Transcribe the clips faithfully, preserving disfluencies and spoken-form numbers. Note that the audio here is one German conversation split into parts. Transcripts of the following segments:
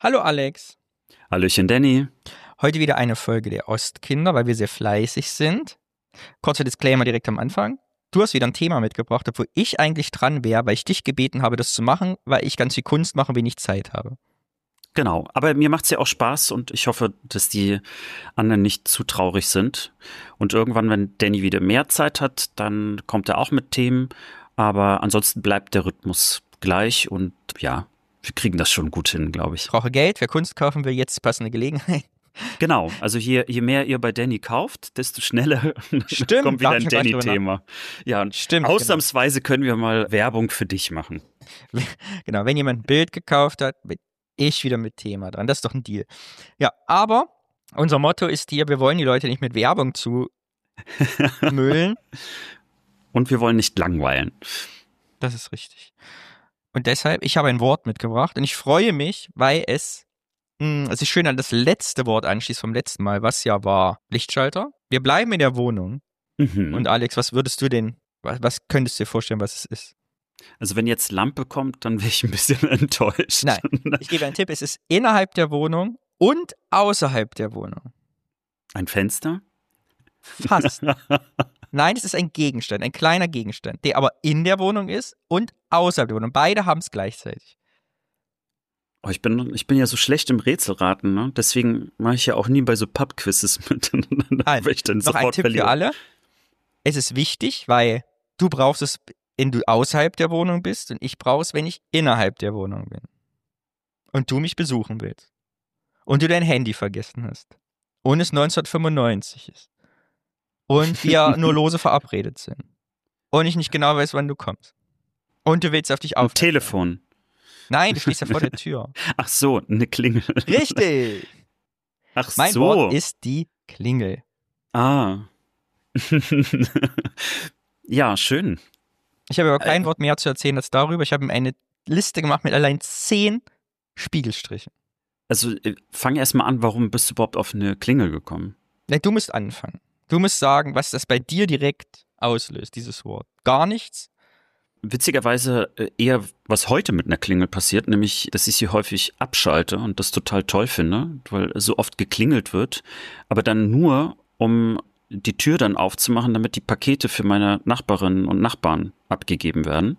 Hallo Alex. Hallöchen Danny. Heute wieder eine Folge der Ostkinder, weil wir sehr fleißig sind. Kurzer Disclaimer direkt am Anfang. Du hast wieder ein Thema mitgebracht, obwohl ich eigentlich dran wäre, weil ich dich gebeten habe, das zu machen, weil ich ganz viel Kunst mache und wenig Zeit habe. Genau, aber mir macht's ja auch Spaß und ich hoffe, dass die anderen nicht zu traurig sind. Und irgendwann, wenn Danny wieder mehr Zeit hat, dann kommt er auch mit Themen. Aber ansonsten bleibt der Rhythmus gleich und ja, wir kriegen das schon gut hin, glaube ich. Ich brauche Geld, wer Kunst kaufen will, jetzt passende Gelegenheit. Genau, also je, je mehr ihr bei Danny kauft, desto schneller Stimmt, kommt wieder da hab ein ich noch gar nicht drüber Danny-Thema. Ja, und Stimmt, ausnahmsweise können wir mal Werbung für dich machen. Genau, wenn jemand ein Bild gekauft hat, bin ich wieder mit Thema dran. Das ist doch ein Deal. Ja, aber unser Motto ist hier, wir wollen die Leute nicht mit Werbung zumüllen. Und wir wollen nicht langweilen. Das ist richtig. Und deshalb, ich habe ein Wort mitgebracht und ich freue mich, weil es, mh, es ist schön an das letzte Wort anschließt vom letzten Mal, was ja war Lichtschalter. Wir bleiben in der Wohnung. Mhm. Und Alex, was würdest du denn, was, was könntest du dir vorstellen, was es ist? Also wenn jetzt Lampe kommt, dann wäre ich ein bisschen enttäuscht. Nein, ich gebe einen Tipp, es ist innerhalb der Wohnung und außerhalb der Wohnung. Ein Fenster? Fast. Nein, es ist ein Gegenstand, ein kleiner Gegenstand, der aber in der Wohnung ist und außerhalb der Wohnung. Beide haben es gleichzeitig. Oh, ich bin, ich bin ja so schlecht im Rätselraten, ne? Deswegen mache ich ja auch nie bei so Pub-Quizzes mit. Nein, ich dann noch ein sofort Tipp verliere. für alle. Es ist wichtig, weil du brauchst es, wenn du außerhalb der Wohnung bist und ich brauche es, wenn ich innerhalb der Wohnung bin. Und du mich besuchen willst. Und du dein Handy vergessen hast. Und es neunzehnhundertfünfundneunzig ist. Und wir nur lose verabredet sind. Und ich nicht genau weiß, wann du kommst. Und du willst auf dich Ein aufmerksam. Telefon. Nein, du stehst ja vor der Tür. Ach so, eine Klingel. Richtig. Ach Mein so. Wort ist die Klingel. Ah. Ja, schön. Ich habe aber kein Wort mehr zu erzählen als darüber. Ich habe mir eine Liste gemacht mit allein zehn Spiegelstrichen. Also äh, fang erst mal an, warum bist du überhaupt auf eine Klingel gekommen? Nein, du musst anfangen. Du musst sagen, was das bei dir direkt auslöst, dieses Wort. Gar nichts? Witzigerweise äh, eher, was heute mit einer Klingel passiert, nämlich, dass ich sie häufig abschalte und das total toll finde, weil so oft geklingelt wird, aber dann nur, um die Tür dann aufzumachen, damit die Pakete für meine Nachbarinnen und Nachbarn abgegeben werden.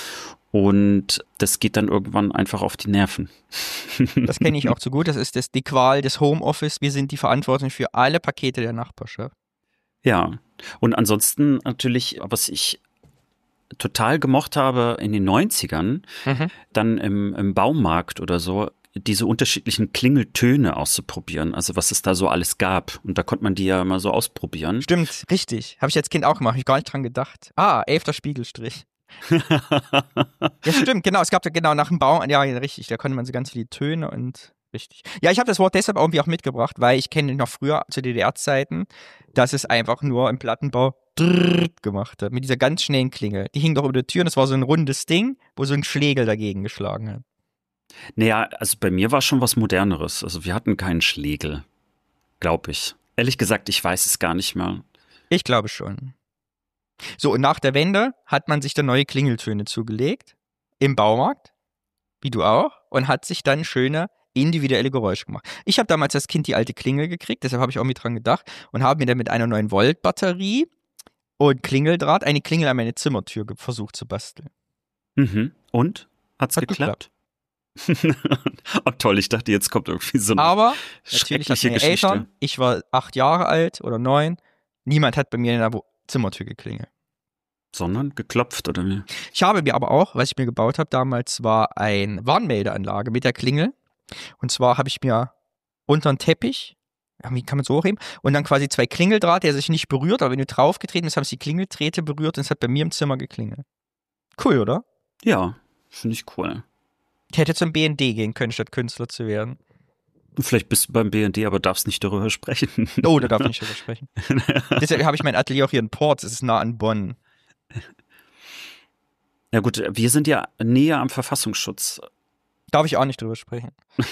Und das geht dann irgendwann einfach auf die Nerven. Das kenne ich auch zu gut. Das ist das, die Qual des Homeoffice. Wir sind die Verantwortung für alle Pakete der Nachbarschaft. Ja, und ansonsten natürlich, was ich total gemocht habe in den neunzigern, Mhm. dann im, im Baumarkt oder so, diese unterschiedlichen Klingeltöne auszuprobieren, also was es da so alles gab. Und da konnte man die ja mal so ausprobieren. Stimmt, richtig. Habe ich als Kind auch gemacht. Habe ich gar nicht dran gedacht. Ah, elfter Spiegelstrich. Ja, stimmt, genau. Es gab da genau nach dem Baum, ja, richtig, da konnte man so ganz viele Töne und richtig. Ja, ich habe das Wort deshalb irgendwie auch mitgebracht, weil ich kenne noch früher zu D D R-Zeiten, dass es einfach nur im Plattenbau drrrrt gemacht hat, mit dieser ganz schnellen Klingel. Die hing doch über der Tür und das war so ein rundes Ding, wo so ein Schlägel dagegen geschlagen hat. Naja, also bei mir war schon was Moderneres. Also wir hatten keinen Schlägel, glaube ich. Ehrlich gesagt, ich weiß es gar nicht mehr. Ich glaube schon. So, und nach der Wende hat man sich dann neue Klingeltöne zugelegt, im Baumarkt, wie du auch, und hat sich dann schöne individuelle Geräusche gemacht. Ich habe damals als Kind die alte Klingel gekriegt, deshalb habe ich auch mit dran gedacht und habe mir dann mit einer neun Volt Batterie und Klingeldraht eine Klingel an meine Zimmertür ge- versucht zu basteln. Mhm. Und? Hat's Hat geklappt? Oh toll, ich dachte, jetzt kommt irgendwie so eine Aber natürlich hat schreckliche meine Geschichte. Eltern, ich war acht Jahre alt oder neun, niemand hat bei mir in der Wo- Zimmertür geklingelt. Sondern geklopft, oder wie? Ich habe mir aber auch, was ich mir gebaut habe damals, war eine Warnmeldeanlage mit der Klingel. Und zwar habe ich mir unter den Teppich, ja, wie kann man so hochheben, und dann quasi zwei Klingeldraht, der sich nicht berührt, aber wenn du draufgetreten bist, haben sich die Klingeldrähte berührt und es hat bei mir im Zimmer geklingelt. Cool, oder? Ja, finde ich cool. Ich hätte zum B N D gehen können, statt Künstler zu werden. Vielleicht bist du beim B N D, aber darfst nicht darüber sprechen. Oh, da darf ich nicht drüber sprechen. Deshalb habe ich mein Atelier auch hier in Ports, es ist nah an Bonn. Ja gut, wir sind ja näher am Verfassungsschutz. Darf ich auch nicht drüber sprechen.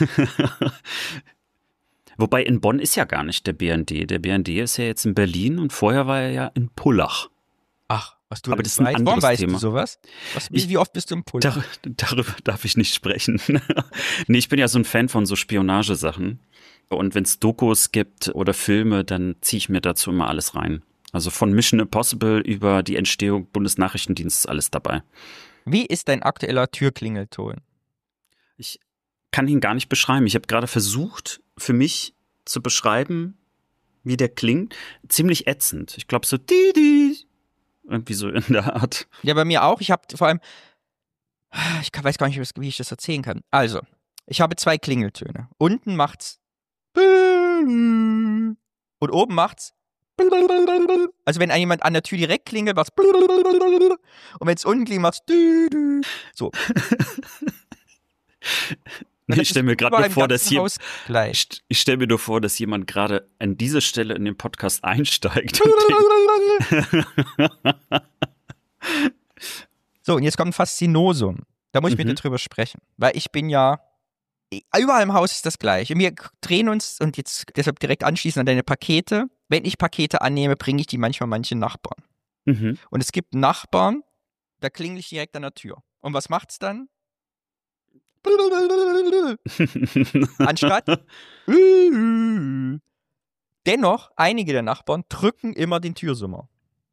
Wobei in Bonn ist ja gar nicht der B N D. Der B N D ist ja jetzt in Berlin und vorher war er ja in Pullach. Ach, Was du Aber das ist ein weißt, anderes warum weißt Thema. du sowas? Was, wie, Ich- wie oft bist du im Pull? Dar darüber darf ich nicht sprechen. Nee, ich bin ja so ein Fan von so Spionagesachen. Und wenn es Dokus gibt oder Filme, dann ziehe ich mir dazu immer alles rein. Also von Mission Impossible über die Entstehung Bundesnachrichtendienstes alles dabei. Wie ist dein aktueller Türklingelton? Ich kann ihn gar nicht beschreiben. Ich habe gerade versucht, für mich zu beschreiben, wie der klingt. Ziemlich ätzend. Ich glaube so, di, di. Irgendwie so in der Art. Ja, bei mir auch. Ich habe vor allem, ich kann- weiß gar nicht, wie ich das erzählen kann. Also, ich habe zwei Klingeltöne. Unten macht's und oben macht's. Also wenn jemand an der Tür direkt klingelt, macht's und wenn es unten klingelt, macht's so. Nee, ich stelle mir gerade nur vor, dass hier, gleich. ich, ich stelle mir nur vor, dass jemand gerade an diese Stelle in den Podcast einsteigt. So, und jetzt kommt ein Faszinosum. Da muss ich Mhm. mit dir drüber sprechen. Weil ich bin ja, überall im Haus ist das gleich. Und wir drehen uns, und jetzt deshalb direkt anschließend an deine Pakete. Wenn ich Pakete annehme, bringe ich die manchmal manchen Nachbarn. Mhm. Und es gibt Nachbarn, da klingel ich direkt an der Tür. Und was macht's dann? Anstatt dennoch, einige der Nachbarn drücken immer den Türsummer.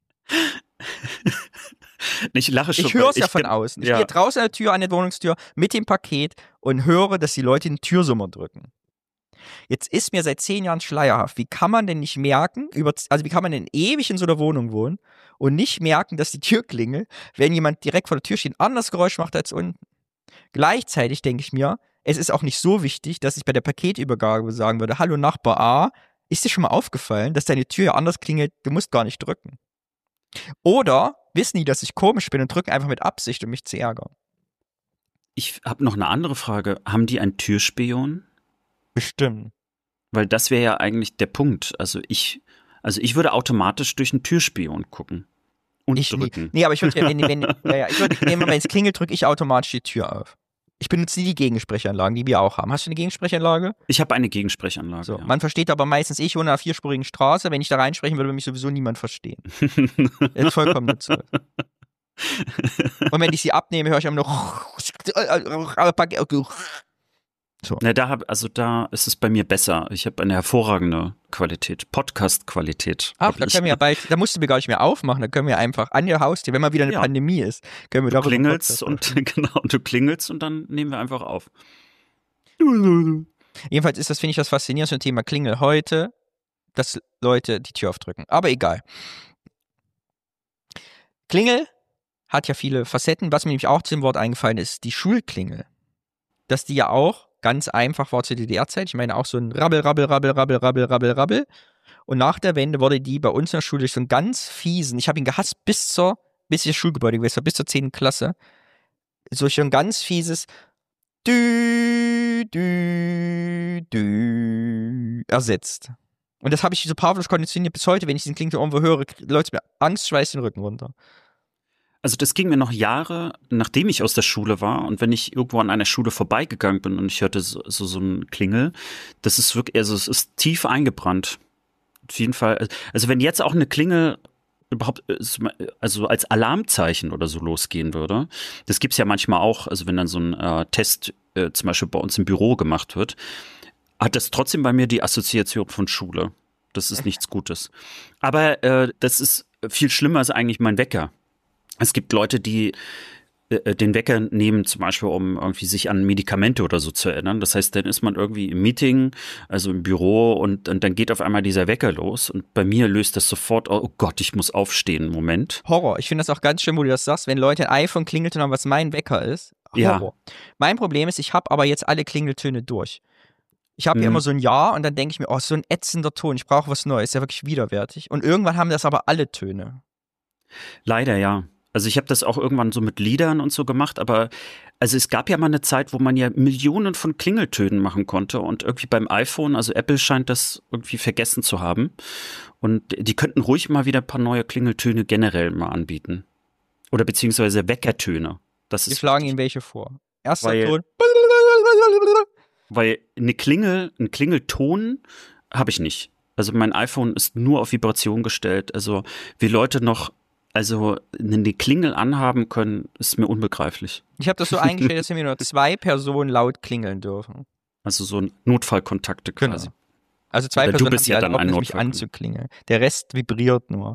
Ich lache schon. Ich höre es weil ja ich von kenn- außen. Ich ja. gehe draußen an der Tür, an der Wohnungstür mit dem Paket und höre, dass die Leute den Türsummer drücken. Jetzt ist mir seit zehn Jahren schleierhaft. Wie kann man denn nicht merken, über, also wie kann man denn ewig in so einer Wohnung wohnen und nicht merken, dass die Türklingel, wenn jemand direkt vor der Tür steht, ein anderes Geräusch macht als unten? Gleichzeitig denke ich mir, es ist auch nicht so wichtig, dass ich bei der Paketübergabe sagen würde, hallo Nachbar A, ist dir schon mal aufgefallen, dass deine Tür ja anders klingelt, du musst gar nicht drücken. Oder wissen die, dass ich komisch bin und drücken einfach mit Absicht, um mich zu ärgern? Ich habe noch eine andere Frage. Haben die einen Türspion? Bestimmt. Weil das wäre ja eigentlich der Punkt. Also ich, also ich würde automatisch durch einen Türspion gucken und Ich nie. drücken. Nee, aber ich würde, wenn, wenn, ja, ja, ich würde, wenn es klingelt, drücke ich automatisch die Tür auf. Ich benutze nie die Gegensprechanlagen, die wir auch haben. Hast du eine Gegensprechanlage? Ich habe eine Gegensprechanlage. So, ja. man versteht aber meistens, ich wohne in einer vierspurigen Straße, wenn ich da reinsprechen würde, würde mich sowieso niemand verstehen. Das ist vollkommen nutzlos. Und wenn ich sie abnehme, höre ich immer noch so. Na, da hab, also da ist es bei mir besser. Ich habe eine hervorragende Qualität, Podcast-Qualität. Ach, hab da ich. können wir ja bald, da musst du mir gar nicht mehr aufmachen, da können wir einfach an der Haustür, wenn mal wieder eine Ja. Pandemie ist, können wir Du darüber klingelst Podcast und genau, du klingelst und dann nehmen wir einfach auf. Jedenfalls ist das, finde ich, das Faszinierendste zum Thema Klingel heute, dass Leute die Tür aufdrücken. Aber egal. Klingel hat ja viele Facetten. Was mir nämlich auch zu dem Wort eingefallen ist, die Schulklingel. Dass die ja auch ganz einfach war zur D D R-Zeit. Ich meine auch so ein Rabbel, Rabbel, Rabbel, Rabbel, Rabbel, Rabbel, Rabbel. Und nach der Wende wurde die bei uns in der Schule durch so einen ganz fiesen, ich habe ihn gehasst bis zur, bis ich das Schulgebäude gewesen war, bis zur zehnten Klasse, so ein ganz fieses Dü, Dü, Dü ersetzt. Und das habe ich so Pavlos konditioniert bis heute, wenn ich diesen Klingelton irgendwo höre, läuft mir Angst, schweißt den Rücken runter. Also das ging mir noch Jahre, nachdem ich aus der Schule war und wenn ich irgendwo an einer Schule vorbeigegangen bin und ich hörte so so, so ein Klingel, das ist wirklich, also es ist tief eingebrannt. Auf jeden Fall, also wenn jetzt auch eine Klingel überhaupt, also als Alarmzeichen oder so losgehen würde, das gibt's ja manchmal auch, also wenn dann so ein äh, Test äh, zum Beispiel bei uns im Büro gemacht wird, hat das trotzdem bei mir die Assoziation von Schule. Das ist nichts Gutes. Aber äh, das ist viel schlimmer als eigentlich mein Wecker. Es gibt Leute, die äh, den Wecker nehmen, zum Beispiel, um irgendwie sich an Medikamente oder so zu erinnern. Das heißt, dann ist man irgendwie im Meeting, also im Büro und, und dann geht auf einmal dieser Wecker los. Und bei mir löst das sofort, oh Gott, ich muss aufstehen, Moment. Horror. Ich finde das auch ganz schlimm, wo du das sagst, wenn Leute ein iPhone Klingelton haben, was mein Wecker ist. Horror. Ja. Mein Problem ist, ich habe aber jetzt alle Klingeltöne durch. Ich habe Mhm. ja immer so ein Ja und dann denke ich mir, oh, so ein ätzender Ton, ich brauche was Neues, ist ja wirklich widerwärtig. Und irgendwann haben das aber alle Töne. Leider, ja. Also ich habe das auch irgendwann so mit Liedern und so gemacht, aber also es gab ja mal eine Zeit, wo man ja Millionen von Klingeltönen machen konnte und irgendwie beim iPhone, also Apple scheint das irgendwie vergessen zu haben und die könnten ruhig mal wieder ein paar neue Klingeltöne generell mal anbieten. Oder beziehungsweise Weckertöne. Das Wir ist schlagen wichtig, Ihnen welche vor. Erster Weil- Ton. weil eine Klingel, ein Klingelton habe ich nicht. Also mein iPhone ist nur auf Vibration gestellt. Also wie Leute noch Also eine Klingel anhaben können, ist mir unbegreiflich. Ich habe das so eingestellt, dass wir nur zwei Personen laut klingeln dürfen. Also so Notfallkontakte quasi. Genau. Also zwei Oder Personen du bist haben ja die dann ein Erlaubnis, mich Notfall. anzuklingeln. Der Rest vibriert nur.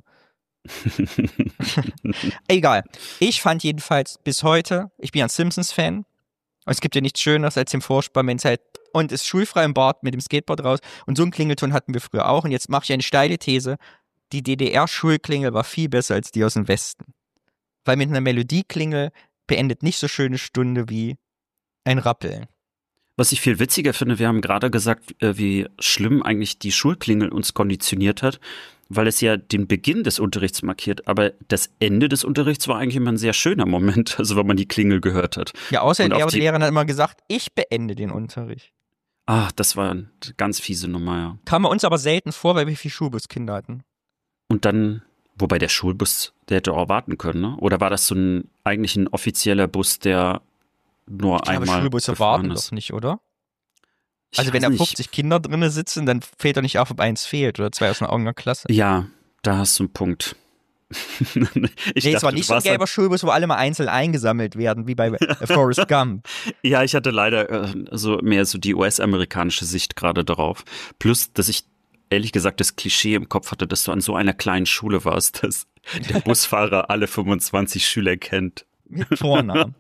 Egal. Ich fand jedenfalls bis heute, ich bin ein Simpsons-Fan. Und es gibt ja nichts Schöneres als im Vorspann, wenn es halt, und es ist schulfrei im Bad mit dem Skateboard raus. Und so einen Klingelton hatten wir früher auch. Und jetzt mache ich eine steile These. Die D D R-Schulklingel war viel besser als die aus dem Westen. Weil mit einer Melodieklingel beendet nicht so schöne Stunde wie ein Rappeln. Was ich viel witziger finde, wir haben gerade gesagt, wie schlimm eigentlich die Schulklingel uns konditioniert hat, weil es ja den Beginn des Unterrichts markiert, aber das Ende des Unterrichts war eigentlich immer ein sehr schöner Moment, also wenn man die Klingel gehört hat. Ja, außer Und der Lehrer, auf die- die Lehrerin hat immer gesagt, ich beende den Unterricht. Ach, das war eine ganz fiese Nummer, ja. Kam bei uns aber selten vor, weil wir viel Schulbuskinder hatten. Und dann, wobei der Schulbus, der hätte auch warten können, ne? Oder war das so ein eigentlich ein offizieller Bus, der nur Ich glaube, einmal Schulbusse gefahren warten ist? doch nicht, oder? Ich Also wenn weiß da nicht. fünfzig Kinder drin sitzen, dann fällt doch nicht auf, ob eins fehlt oder zwei aus einer irgendeiner Klasse. Ja, da hast du einen Punkt. ich Nee, es war du nicht so ein warst gelber Schulbus, wo alle mal einzeln eingesammelt werden, wie bei äh, Forrest Gump. Ja, ich hatte leider äh, so mehr so die U S-amerikanische Sicht gerade darauf. Plus, dass ich ehrlich gesagt das Klischee im Kopf hatte, dass du an so einer kleinen Schule warst, dass der Busfahrer alle fünfundzwanzig Schüler kennt. Mit Vornamen.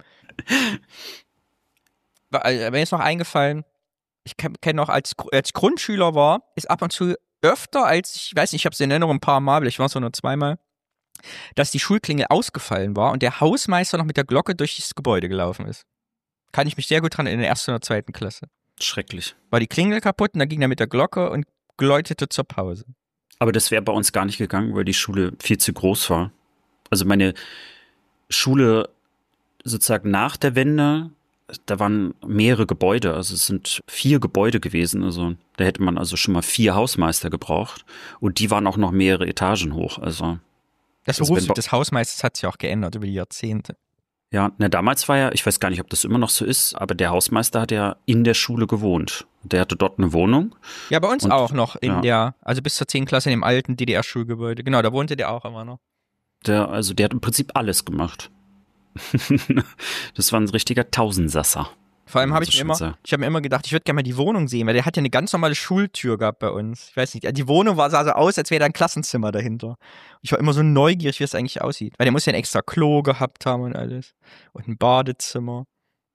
Weil, Mir ist noch eingefallen, ich kenne noch, als, als Grundschüler war, ist ab und zu öfter als, ich weiß nicht, ich habe es in Erinnerung ein paar Mal, aber ich war es nur zweimal, dass die Schulklingel ausgefallen war und der Hausmeister noch mit der Glocke durch das Gebäude gelaufen ist. Kann ich mich sehr gut dran in der ersten oder zweiten Klasse. Schrecklich. War die Klingel kaputt und dann ging er mit der Glocke und läutete zur Pause. Aber das wäre bei uns gar nicht gegangen, weil die Schule viel zu groß war. Also meine Schule sozusagen nach der Wende, da waren mehrere Gebäude, also es sind vier Gebäude gewesen. Also da hätte man also schon mal vier Hausmeister gebraucht und die waren auch noch mehrere Etagen hoch. Also Das Also wenn Berufsbild bei- des Hausmeisters hat sich auch geändert über die Jahrzehnte. ja, na damals war ja, ich weiß gar nicht, ob das immer noch so ist, aber der Hausmeister hat ja in der Schule gewohnt. Der hatte dort eine Wohnung. Ja, bei uns Und- auch noch in ja. der, also bis zur zehnten Klasse in dem alten D D R-Schulgebäude. Genau, da wohnte der auch immer noch. Der, also der hat im Prinzip alles gemacht. Das war ein richtiger Tausendsasser. Vor allem Kann man habe so ich mir schon immer, sagen. ich habe mir immer gedacht, ich würde gerne mal die Wohnung sehen, weil der hat ja eine ganz normale Schultür gehabt bei uns. Ich weiß nicht, die Wohnung war, sah so aus, als wäre da ein Klassenzimmer dahinter. Ich war immer so neugierig, wie es eigentlich aussieht. Weil der muss ja ein extra Klo gehabt haben und alles. Und ein Badezimmer.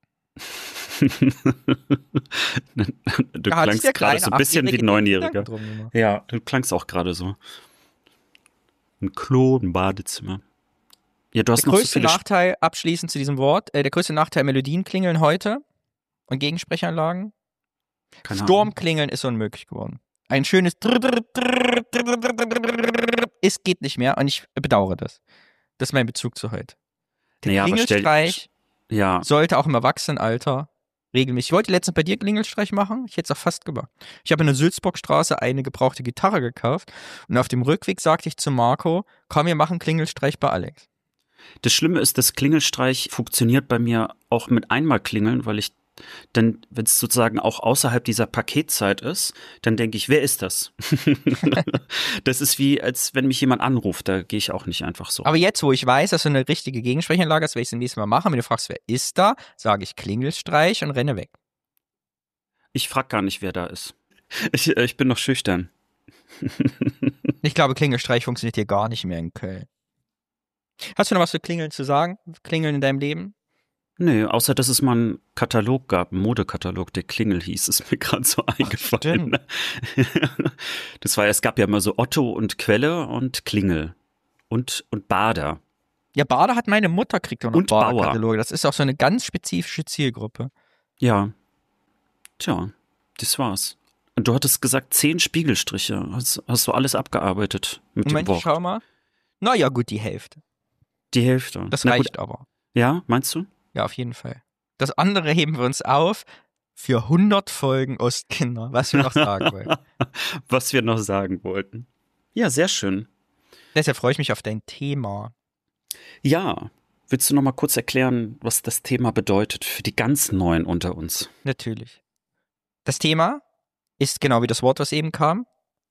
Du Da hat sich klangst der gerade kleine so ein bisschen wie Achtjährige ein Neunjähriger. Gedanken drum gemacht. Ja, du klangst auch gerade so. Ein Klo, ein Badezimmer. Ja, du hast Der noch so größte viele Sch- Nachteil, abschließend zu diesem Wort, äh, der größte Nachteil Melodien klingeln heute und Gegensprechanlagen. keine Ahnung. Sturmklingeln ist unmöglich geworden. Ein schönes es geht nicht mehr und ich bedauere das. Das ist mein Bezug zu heute. Der Naja, aber stell- Klingelstreich Ja, sollte auch im Erwachsenenalter regelmäßig. Ich wollte letztens bei dir Klingelstreich machen, ich hätte es auch fast gemacht. Ich habe in der Sülzburgstraße eine gebrauchte Gitarre gekauft und auf dem Rückweg sagte ich zu Marco, komm, wir machen Klingelstreich bei Alex. das Schlimme ist, das Klingelstreich funktioniert bei mir auch mit einmal klingeln, weil ich dann, wenn es sozusagen auch außerhalb dieser Paketzeit ist, dann denke ich, wer ist das? Das ist wie, als wenn mich jemand anruft, da gehe ich auch nicht einfach so. Aber jetzt, wo ich weiß, dass du eine richtige Gegensprechanlage hast, werde ich es nächstes Mal machen. Wenn du fragst, wer ist da, sage ich Klingelstreich und renne weg. Ich frage gar nicht, wer da ist. Ich, äh, ich bin noch schüchtern. Ich glaube, Klingelstreich funktioniert hier gar nicht mehr in Köln. Hast du noch was für Klingeln zu sagen? Klingeln in deinem Leben? Nee, außer dass es mal einen Katalog gab, einen Modekatalog, der Klingel hieß, ist mir gerade so eingefallen. Das war ja, es gab ja immer so Otto und Quelle und Klingel und, und Bader. Ja, Bader hat meine Mutter, kriegt auch noch Und Bauer. Bader-Kataloge. Das ist auch so eine ganz spezifische Zielgruppe. Ja. Tja, das war's. Und du hattest gesagt, zehn Spiegelstriche. Hast, hast du alles abgearbeitet mit Moment, dem ich Wort? schau mal. Naja, gut, die Hälfte. Die Hälfte. Das Na reicht gut. aber. Ja, meinst du? Ja, auf jeden Fall. Das andere heben wir uns auf für hundert Folgen Ostkinder, was wir noch sagen wollen. Was wir noch sagen wollten. Ja, sehr schön. Deshalb freue ich mich auf dein Thema. Ja, willst du noch mal kurz erklären, was das Thema bedeutet für die ganz Neuen unter uns? Natürlich. Das Thema ist genau wie das Wort, was eben kam,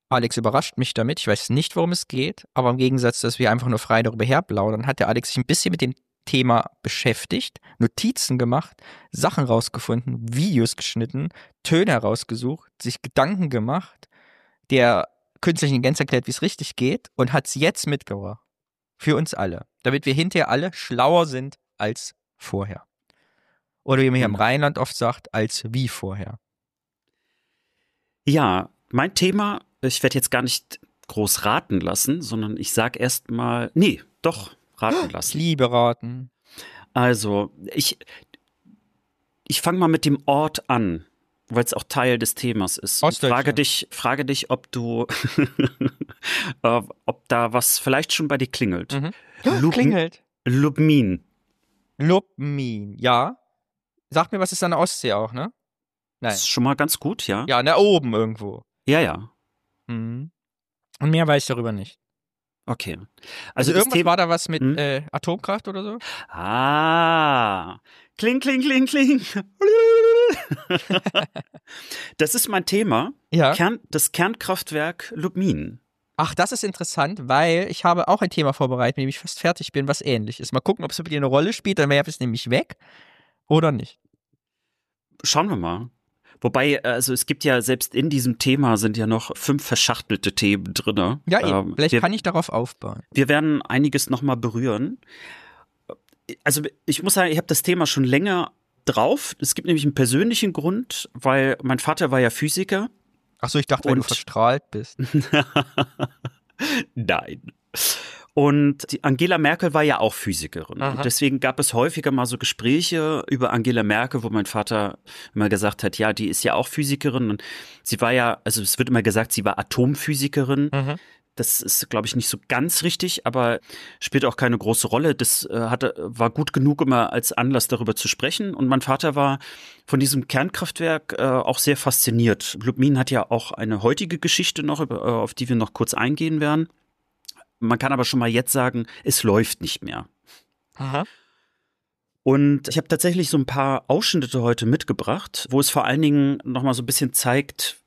Alex überrascht mich damit. Ich weiß nicht, worum es geht, aber im Gegensatz, dass wir einfach nur frei darüber herplaudern, hat der Alex sich ein bisschen mit dem Thema beschäftigt, Notizen gemacht, Sachen rausgefunden, Videos geschnitten, Töne herausgesucht, sich Gedanken gemacht, der künstlichen Intelligenz erklärt, wie es richtig geht und hat es jetzt mitgebracht. Für uns alle. Damit wir hinterher alle schlauer sind als vorher. Oder wie man hier im Rheinland oft sagt, als wie vorher. Ja, mein Thema, ich werde jetzt gar nicht groß raten lassen, sondern ich sage erst mal, nee, doch, raten lassen. Ich liebe raten. Also, ich, ich fange mal mit dem Ort an, weil es auch Teil des Themas ist. Und frage dich, frage dich, ob du, äh, ob da was vielleicht schon bei dir klingelt. Mhm. Lub- klingelt. Lubmin. Lubmin, ja. Sag mir, was ist an der Ostsee auch, ne? Nein. Das ist schon mal ganz gut, ja? Ja, da oben irgendwo. Ja, ja. Mhm. Und mehr weiß ich darüber nicht. Okay. Also, Also, irgendwas Thema, war da was mit hm? äh, Atomkraft oder so? Ah. Kling, kling, kling, kling. Das ist mein Thema. Ja. Kern, das Kernkraftwerk Lubmin. Ach, das ist interessant, weil ich habe auch ein Thema vorbereitet, mit dem ich fast fertig bin, was ähnlich ist. Mal gucken, ob es bei dir eine Rolle spielt, dann werfe ich es nämlich weg oder nicht. Schauen wir mal. Wobei, also es gibt ja, selbst in diesem Thema sind ja noch fünf verschachtelte Themen drin. Ja, eben. Ähm, Vielleicht wir, kann ich darauf aufbauen. Wir werden einiges nochmal berühren. Also ich muss sagen, ich habe das Thema schon länger drauf. Es gibt nämlich einen persönlichen Grund, weil mein Vater war ja Physiker. Ach so, ich dachte, weil Und- du verstrahlt bist. Nein. Und die Angela Merkel war ja auch Physikerin. Aha. Und deswegen gab es häufiger mal so Gespräche über Angela Merkel, wo mein Vater immer gesagt hat, ja, die ist ja auch Physikerin. Und sie war ja, also es wird immer gesagt, sie war Atomphysikerin. Mhm. Das ist, glaube ich, nicht so ganz richtig, aber spielt auch keine große Rolle. Das äh, hatte, war gut genug immer als Anlass, darüber zu sprechen. Und mein Vater war von diesem Kernkraftwerk äh, auch sehr fasziniert. Lubmin hat ja auch eine heutige Geschichte noch, über, äh, auf die wir noch kurz eingehen werden. Man kann aber schon mal jetzt sagen, es läuft nicht mehr. Aha. Und ich habe tatsächlich so ein paar Ausschnitte heute mitgebracht, wo es vor allen Dingen nochmal so ein bisschen zeigt,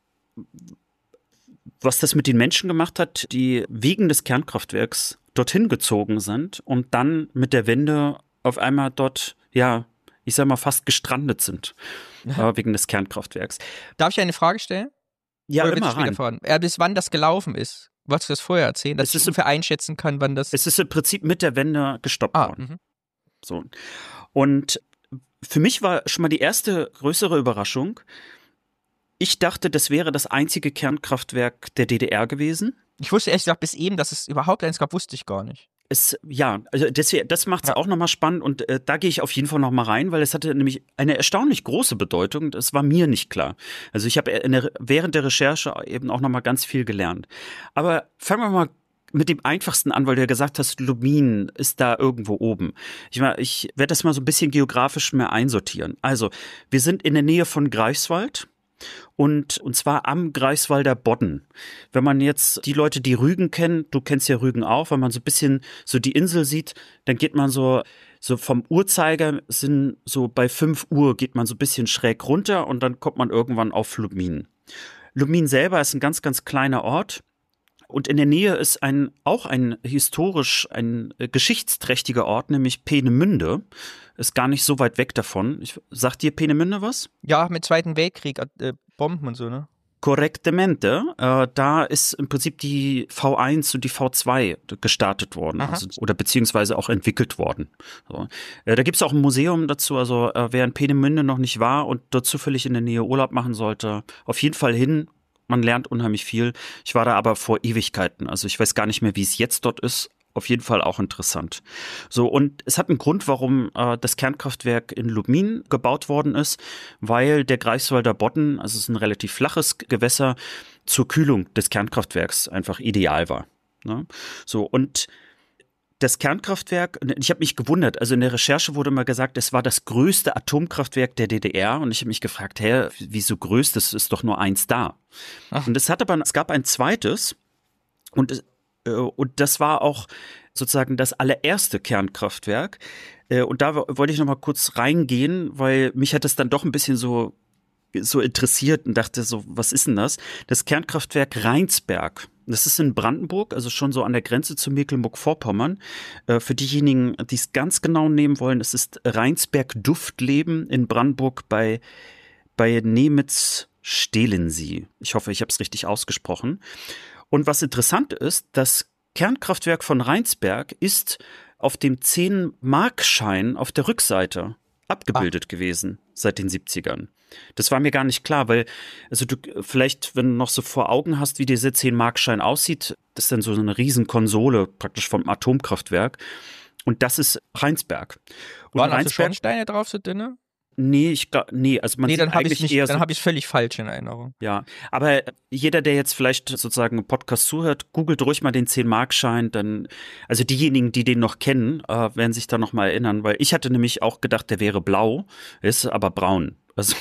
was das mit den Menschen gemacht hat, die wegen des Kernkraftwerks dorthin gezogen sind und dann mit der Wende auf einmal dort, ja, ich sag mal, fast gestrandet sind, äh, wegen des Kernkraftwerks. Darf ich eine Frage stellen? Ja, Oder willst immer du später rein. fahren? Ja, bis wann das gelaufen ist? Wolltest du das vorher erzählen, dass Es ich ist- ungefähr einschätzen kann, wann das... Es ist im Prinzip mit der Wende gestoppt ah, worden. mhm. So. Und für mich war schon mal die erste größere Überraschung. Ich dachte, das wäre das einzige Kernkraftwerk der D D R gewesen. Ich wusste ehrlich gesagt bis eben, dass es überhaupt eins gab, wusste ich gar nicht. Es, ja, also das, das macht es Ja. auch nochmal spannend und äh, da gehe ich auf jeden Fall nochmal rein, weil es hatte nämlich eine erstaunlich große Bedeutung. Das war mir nicht klar. Also ich habe in der- während der Recherche eben auch nochmal ganz viel gelernt. Aber fangen wir mal mit dem einfachsten an, weil du ja gesagt hast, Lubmin ist da irgendwo oben. Ich meine, ich werde das mal so ein bisschen geografisch mehr einsortieren. Also, wir sind in der Nähe von Greifswald. Und, und zwar am Greifswalder Bodden. Wenn man jetzt die Leute, die Rügen kennen, du kennst ja Rügen auch, wenn man so ein bisschen so die Insel sieht, dann geht man so, so vom Uhrzeigersinn, so bei fünf Uhr geht man so ein bisschen schräg runter und dann kommt man irgendwann auf Lubmin. Lubmin selber ist ein ganz, ganz kleiner Ort. Und in der Nähe ist ein, auch ein historisch, ein äh, geschichtsträchtiger Ort, nämlich Peenemünde. Ist gar nicht so weit weg davon. Ich, sagt dir Peenemünde was? Ja, mit Zweiten Weltkrieg, äh, Bomben und so, ne? Korrektemente. Äh, da ist im Prinzip die V eins und die V zwei gestartet worden. Aha. Also, oder beziehungsweise auch entwickelt worden. So. Äh, da gibt es auch ein Museum dazu. Also äh, wer in Peenemünde noch nicht war und dort zufällig in der Nähe Urlaub machen sollte, auf jeden Fall hin. Man lernt unheimlich viel. Ich war da aber vor Ewigkeiten. Also ich weiß gar nicht mehr, wie es jetzt dort ist. Auf jeden Fall auch interessant. So, und es hat einen Grund, warum äh, das Kernkraftwerk in Lubmin gebaut worden ist, weil der Greifswalder Bodden, also es ist ein relativ flaches Gewässer, zur Kühlung des Kernkraftwerks einfach ideal war. Ne? So, und das Kernkraftwerk, ich habe mich gewundert, also in der Recherche wurde mal gesagt, es war das größte Atomkraftwerk der D D R und ich habe mich gefragt, hä, wieso größt, es ist doch nur eins da. Ach. Und es hat aber, es gab ein zweites und, es- äh, und das war auch sozusagen das allererste Kernkraftwerk. Äh, Und da wo- wollte ich noch mal kurz reingehen, weil mich hat es dann doch ein bisschen so so interessiert und dachte so, was ist denn das? Das Kernkraftwerk Rheinsberg. Das ist in Brandenburg, also schon so an der Grenze zu Mecklenburg-Vorpommern. Äh, für diejenigen, die es ganz genau nehmen wollen, es ist Rheinsberg-Duftleben in Brandenburg bei, bei Nemitz-Stehlensee. Ich hoffe, ich habe es richtig ausgesprochen. Und was interessant ist, das Kernkraftwerk von Rheinsberg ist auf dem zehn-Mark-Schein auf der Rückseite abgebildet ah. gewesen seit den siebzigern. Das war mir gar nicht klar, weil, also du vielleicht, wenn du noch so vor Augen hast, wie dieser zehn-Mark-Schein aussieht, das ist dann so eine Riesenkonsole praktisch vom Atomkraftwerk. Und das ist Rheinsberg. Und Waren Rheinsberg, da Schornsteine drauf so dünne? Nee, ich glaube, nee, also man nee, sieht dann habe eigentlich ich eher dann so, habe ich völlig falsch in Erinnerung. Ja, aber jeder, der jetzt vielleicht sozusagen einen Podcast zuhört, googelt ruhig mal den zehn-Mark-Schein, dann, also diejenigen, die den noch kennen, äh, werden sich da noch mal erinnern, weil ich hatte nämlich auch gedacht, der wäre blau, ist aber braun. Also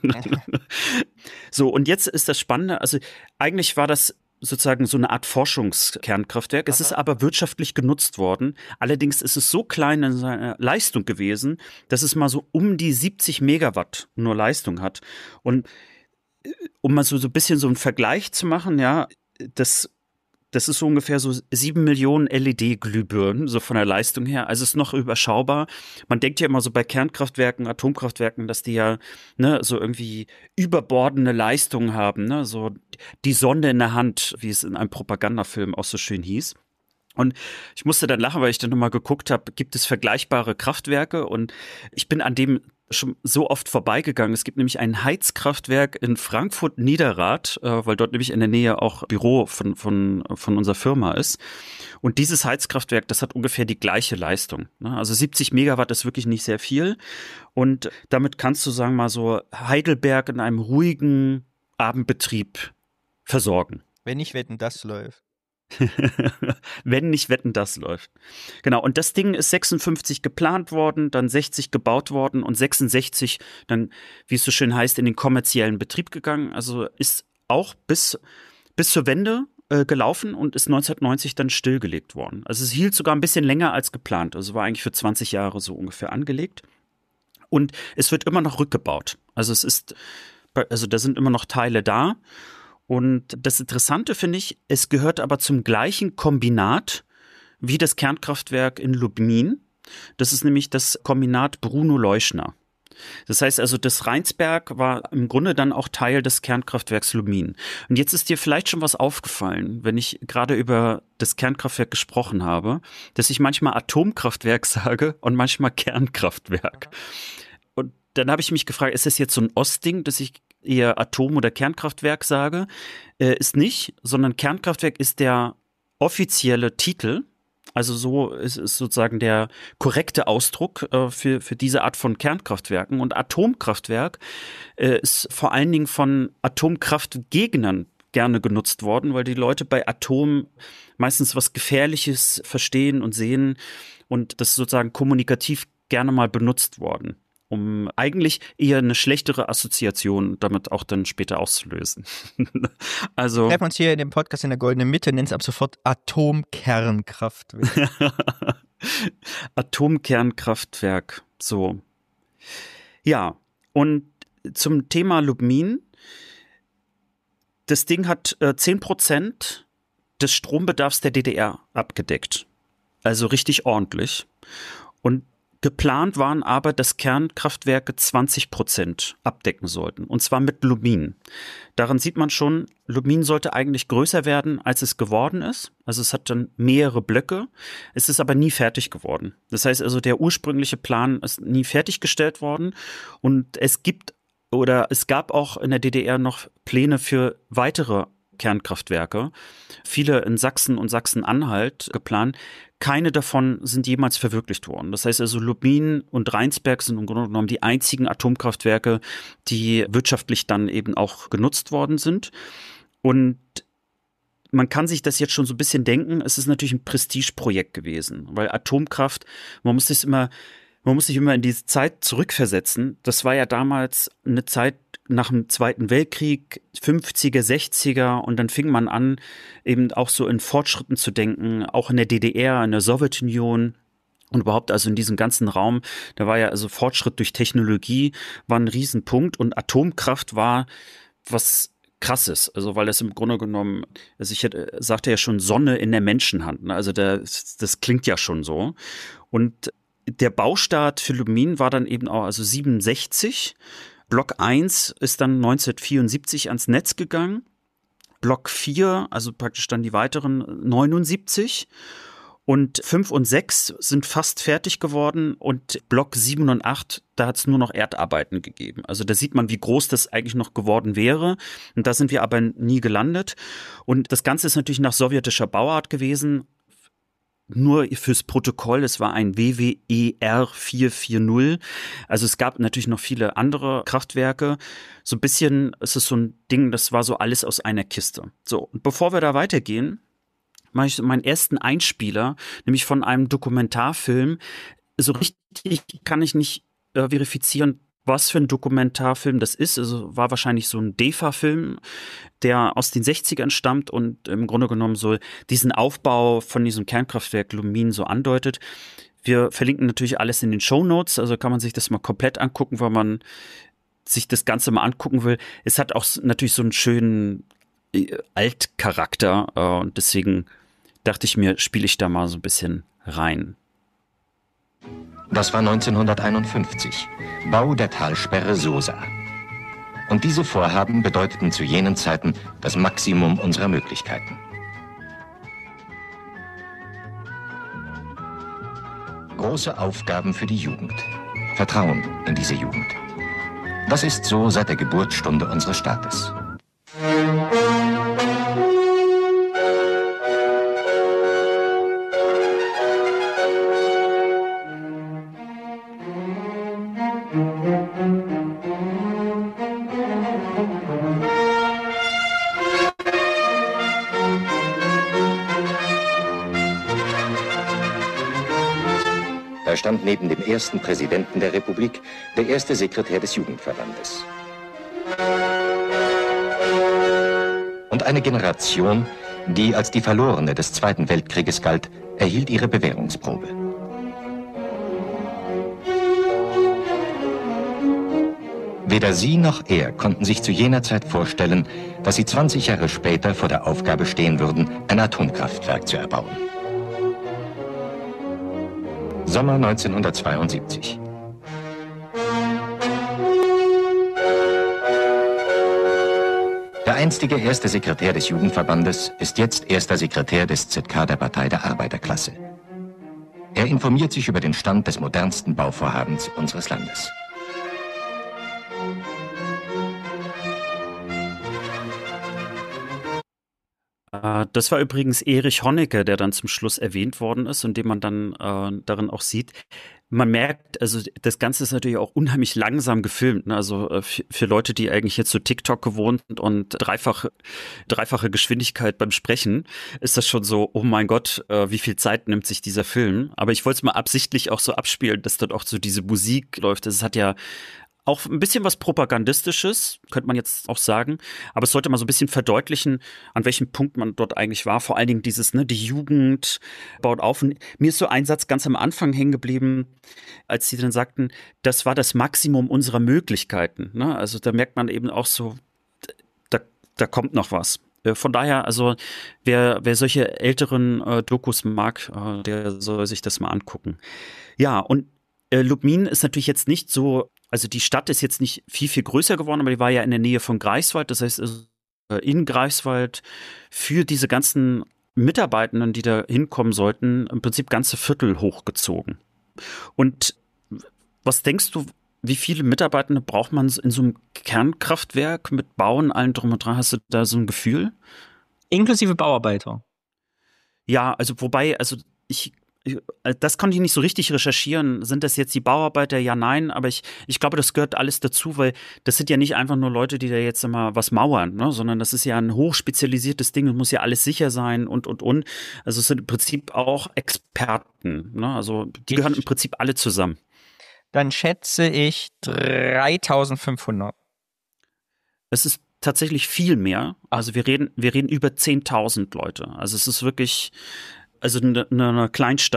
so, und jetzt ist das Spannende, also eigentlich war das sozusagen so eine Art Forschungskernkraftwerk. Es Aha. ist aber wirtschaftlich genutzt worden. Allerdings ist es so klein in seiner Leistung gewesen, dass es mal so um die siebzig Megawatt nur Leistung hat. Und um mal so, so ein bisschen so einen Vergleich zu machen, ja, das Das ist so ungefähr so sieben Millionen L E D-Glühbirnen, so von der Leistung her. Also es ist noch überschaubar. Man denkt ja immer so bei Kernkraftwerken, Atomkraftwerken, dass die ja ne, so irgendwie überbordende Leistungen haben. Ne? So die Sonne in der Hand, wie es in einem Propagandafilm auch so schön hieß. Und ich musste dann lachen, weil ich dann nochmal geguckt habe, gibt es vergleichbare Kraftwerke? Und ich bin an dem schon so oft vorbeigegangen. Es gibt nämlich ein Heizkraftwerk in Frankfurt-Niederrad, äh, weil dort nämlich in der Nähe auch Büro von, von, von unserer Firma ist. Und dieses Heizkraftwerk, das hat ungefähr die gleiche Leistung. Ne? Also siebzig Megawatt ist wirklich nicht sehr viel. Und damit kannst du, sagen wir mal so, Heidelberg in einem ruhigen Abendbetrieb versorgen. Wenn nicht Wetten, das läuft. Wenn nicht Wetten, das läuft. Genau, und das Ding ist sechsundfünfzig geplant worden, dann sechzig gebaut worden und sechsundsechzig dann, wie es so schön heißt, in den kommerziellen Betrieb gegangen. Also ist auch bis, bis zur Wende äh, gelaufen und ist neunzehnhundertneunzig dann stillgelegt worden. Also es hielt sogar ein bisschen länger als geplant. Also war eigentlich für zwanzig Jahre so ungefähr angelegt. Und es wird immer noch rückgebaut. Also es ist, also da sind immer noch Teile da. Und das Interessante finde ich, es gehört aber zum gleichen Kombinat wie das Kernkraftwerk in Lubmin. Das ist nämlich das Kombinat Bruno Leuschner. Das heißt also, das Rheinsberg war im Grunde dann auch Teil des Kernkraftwerks Lubmin. Und jetzt ist dir vielleicht schon was aufgefallen, wenn ich gerade über das Kernkraftwerk gesprochen habe, dass ich manchmal Atomkraftwerk sage und manchmal Kernkraftwerk. Und dann habe ich mich gefragt, ist das jetzt so ein Ostding, dass ich eher Atom- oder Kernkraftwerk sage, äh, ist nicht, sondern Kernkraftwerk ist der offizielle Titel. Also so ist, ist sozusagen der korrekte Ausdruck äh, für, für diese Art von Kernkraftwerken. Und Atomkraftwerk äh, ist vor allen Dingen von Atomkraftgegnern gerne genutzt worden, weil die Leute bei Atom meistens was Gefährliches verstehen und sehen. Und das ist sozusagen kommunikativ gerne mal benutzt worden, um eigentlich eher eine schlechtere Assoziation damit auch dann später auszulösen. Also wir treffen uns hier in dem Podcast in der Goldenen Mitte, nennt es ab sofort Atomkernkraftwerk. Atomkernkraftwerk, so. Ja, und zum Thema Lubmin. Das Ding hat äh, zehn Prozent des Strombedarfs der D D R abgedeckt. Also richtig ordentlich. Und geplant waren aber, dass Kernkraftwerke zwanzig Prozent abdecken sollten, und zwar mit Lubmin. Daran sieht man schon, Lubmin sollte eigentlich größer werden, als es geworden ist. Also es hat dann mehrere Blöcke. Es ist aber nie fertig geworden. Das heißt also, der ursprüngliche Plan ist nie fertiggestellt worden. Und es gibt oder es gab auch in der D D R noch Pläne für weitere Kernkraftwerke. Viele in Sachsen und Sachsen-Anhalt geplant. Keine davon sind jemals verwirklicht worden. Das heißt also, Lubmin und Rheinsberg sind im Grunde genommen die einzigen Atomkraftwerke, die wirtschaftlich dann eben auch genutzt worden sind. Und man kann sich das jetzt schon so ein bisschen denken, es ist natürlich ein Prestigeprojekt gewesen, weil Atomkraft, man muss sich immer, man muss sich immer in diese Zeit zurückversetzen. Das war ja damals eine Zeit nach dem Zweiten Weltkrieg, fünfziger, sechziger, und dann fing man an, eben auch so in Fortschritten zu denken, auch in der D D R, in der Sowjetunion. Und überhaupt also in diesem ganzen Raum, da war ja also Fortschritt durch Technologie war ein Riesenpunkt und Atomkraft war was Krasses, also weil das im Grunde genommen, also ich hätte, sagte ja schon Sonne in der Menschenhand, ne? Also das, das klingt ja schon so. Und der Baustart für Lumin war dann eben auch also siebenundsechzig. Block eins ist dann neunzehnhundertvierundsiebzig ans Netz gegangen. Block vier, also praktisch dann die weiteren neunundsiebzig. Und fünf und sechs sind fast fertig geworden und Block sieben und acht, da hat es nur noch Erdarbeiten gegeben. Also da sieht man, wie groß das eigentlich noch geworden wäre. Und da sind wir aber nie gelandet. Und das Ganze ist natürlich nach sowjetischer Bauart gewesen. Nur fürs Protokoll, es war ein W W E R vierhundertvierzig. Also es gab natürlich noch viele andere Kraftwerke. So ein bisschen, es ist so ein Ding, das war so alles aus einer Kiste. So, und bevor wir da weitergehen, mache ich meinen ersten Einspieler, nämlich von einem Dokumentarfilm. So richtig kann ich nicht äh, verifizieren, was für ein Dokumentarfilm das ist. Also war wahrscheinlich so ein D E F A-Film, der aus den sechzigern stammt und im Grunde genommen so diesen Aufbau von diesem Kernkraftwerk Lumin so andeutet. Wir verlinken natürlich alles in den Shownotes, also kann man sich das mal komplett angucken, weil man sich das Ganze mal angucken will. Es hat auch natürlich so einen schönen äh, Altcharakter äh, und deswegen dachte ich mir, spiele ich da mal so ein bisschen rein. Das war neunzehnhunderteinundfünfzig. Bau der Talsperre Sosa. Und diese Vorhaben bedeuteten zu jenen Zeiten das Maximum unserer Möglichkeiten. Große Aufgaben für die Jugend. Vertrauen in diese Jugend. Das ist so seit der Geburtsstunde unseres Staates. Da stand neben dem ersten Präsidenten der Republik der erste Sekretär des Jugendverbandes. Und eine Generation, die als die Verlorene des Zweiten Weltkrieges galt, erhielt ihre Bewährungsprobe. Weder sie noch er konnten sich zu jener Zeit vorstellen, dass sie zwanzig Jahre später vor der Aufgabe stehen würden, ein Atomkraftwerk zu erbauen. Sommer neunzehnhundertzweiundsiebzig. Der einstige erste Sekretär des Jugendverbandes ist jetzt erster Sekretär des Z K der Partei der Arbeiterklasse. Er informiert sich über den Stand des modernsten Bauvorhabens unseres Landes. Das war übrigens Erich Honecker, der dann zum Schluss erwähnt worden ist und den man dann äh, darin auch sieht. Man merkt, also das Ganze ist natürlich auch unheimlich langsam gefilmt. Ne? Also äh, für, für Leute, die eigentlich jetzt so TikTok gewohnt und dreifach, dreifache Geschwindigkeit beim Sprechen, ist das schon so, oh mein Gott, äh, wie viel Zeit nimmt sich dieser Film? Aber ich wollte es mal absichtlich auch so abspielen, dass dort auch so diese Musik läuft. Es hat ja auch ein bisschen was Propagandistisches, könnte man jetzt auch sagen. Aber es sollte mal so ein bisschen verdeutlichen, an welchem Punkt man dort eigentlich war. Vor allen Dingen dieses, ne, die Jugend baut auf. Und mir ist so ein Satz ganz am Anfang hängen geblieben, als sie dann sagten, das war das Maximum unserer Möglichkeiten. Ne? Also da merkt man eben auch so, da, da kommt noch was. Von daher, also wer, wer solche älteren äh, Dokus mag, äh, der soll sich das mal angucken. Ja, und äh, Lubmin ist natürlich jetzt nicht so, also die Stadt ist jetzt nicht viel, viel größer geworden, aber die war ja in der Nähe von Greifswald. Das heißt, also in Greifswald für diese ganzen Mitarbeitenden, die da hinkommen sollten, im Prinzip ganze Viertel hochgezogen. Und was denkst du, wie viele Mitarbeitende braucht man in so einem Kernkraftwerk mit Bauen, allem drum und dran? Hast du da so ein Gefühl? Inklusive Bauarbeiter. Ja, also wobei, also ich das konnte ich nicht so richtig recherchieren. Sind das jetzt die Bauarbeiter? Ja, nein. Aber ich, ich glaube, das gehört alles dazu, weil das sind ja nicht einfach nur Leute, die da jetzt immer was mauern, ne? Sondern das ist ja ein hochspezialisiertes Ding. Es muss ja alles sicher sein und, und, und. Also es sind im Prinzip auch Experten, ne? Also die gehören im Prinzip alle zusammen. Dann schätze ich dreitausendfünfhundert. Es ist tatsächlich viel mehr. Also wir reden, wir reden über zehntausend Leute. Also es ist wirklich... Also eine, eine Kleinstadt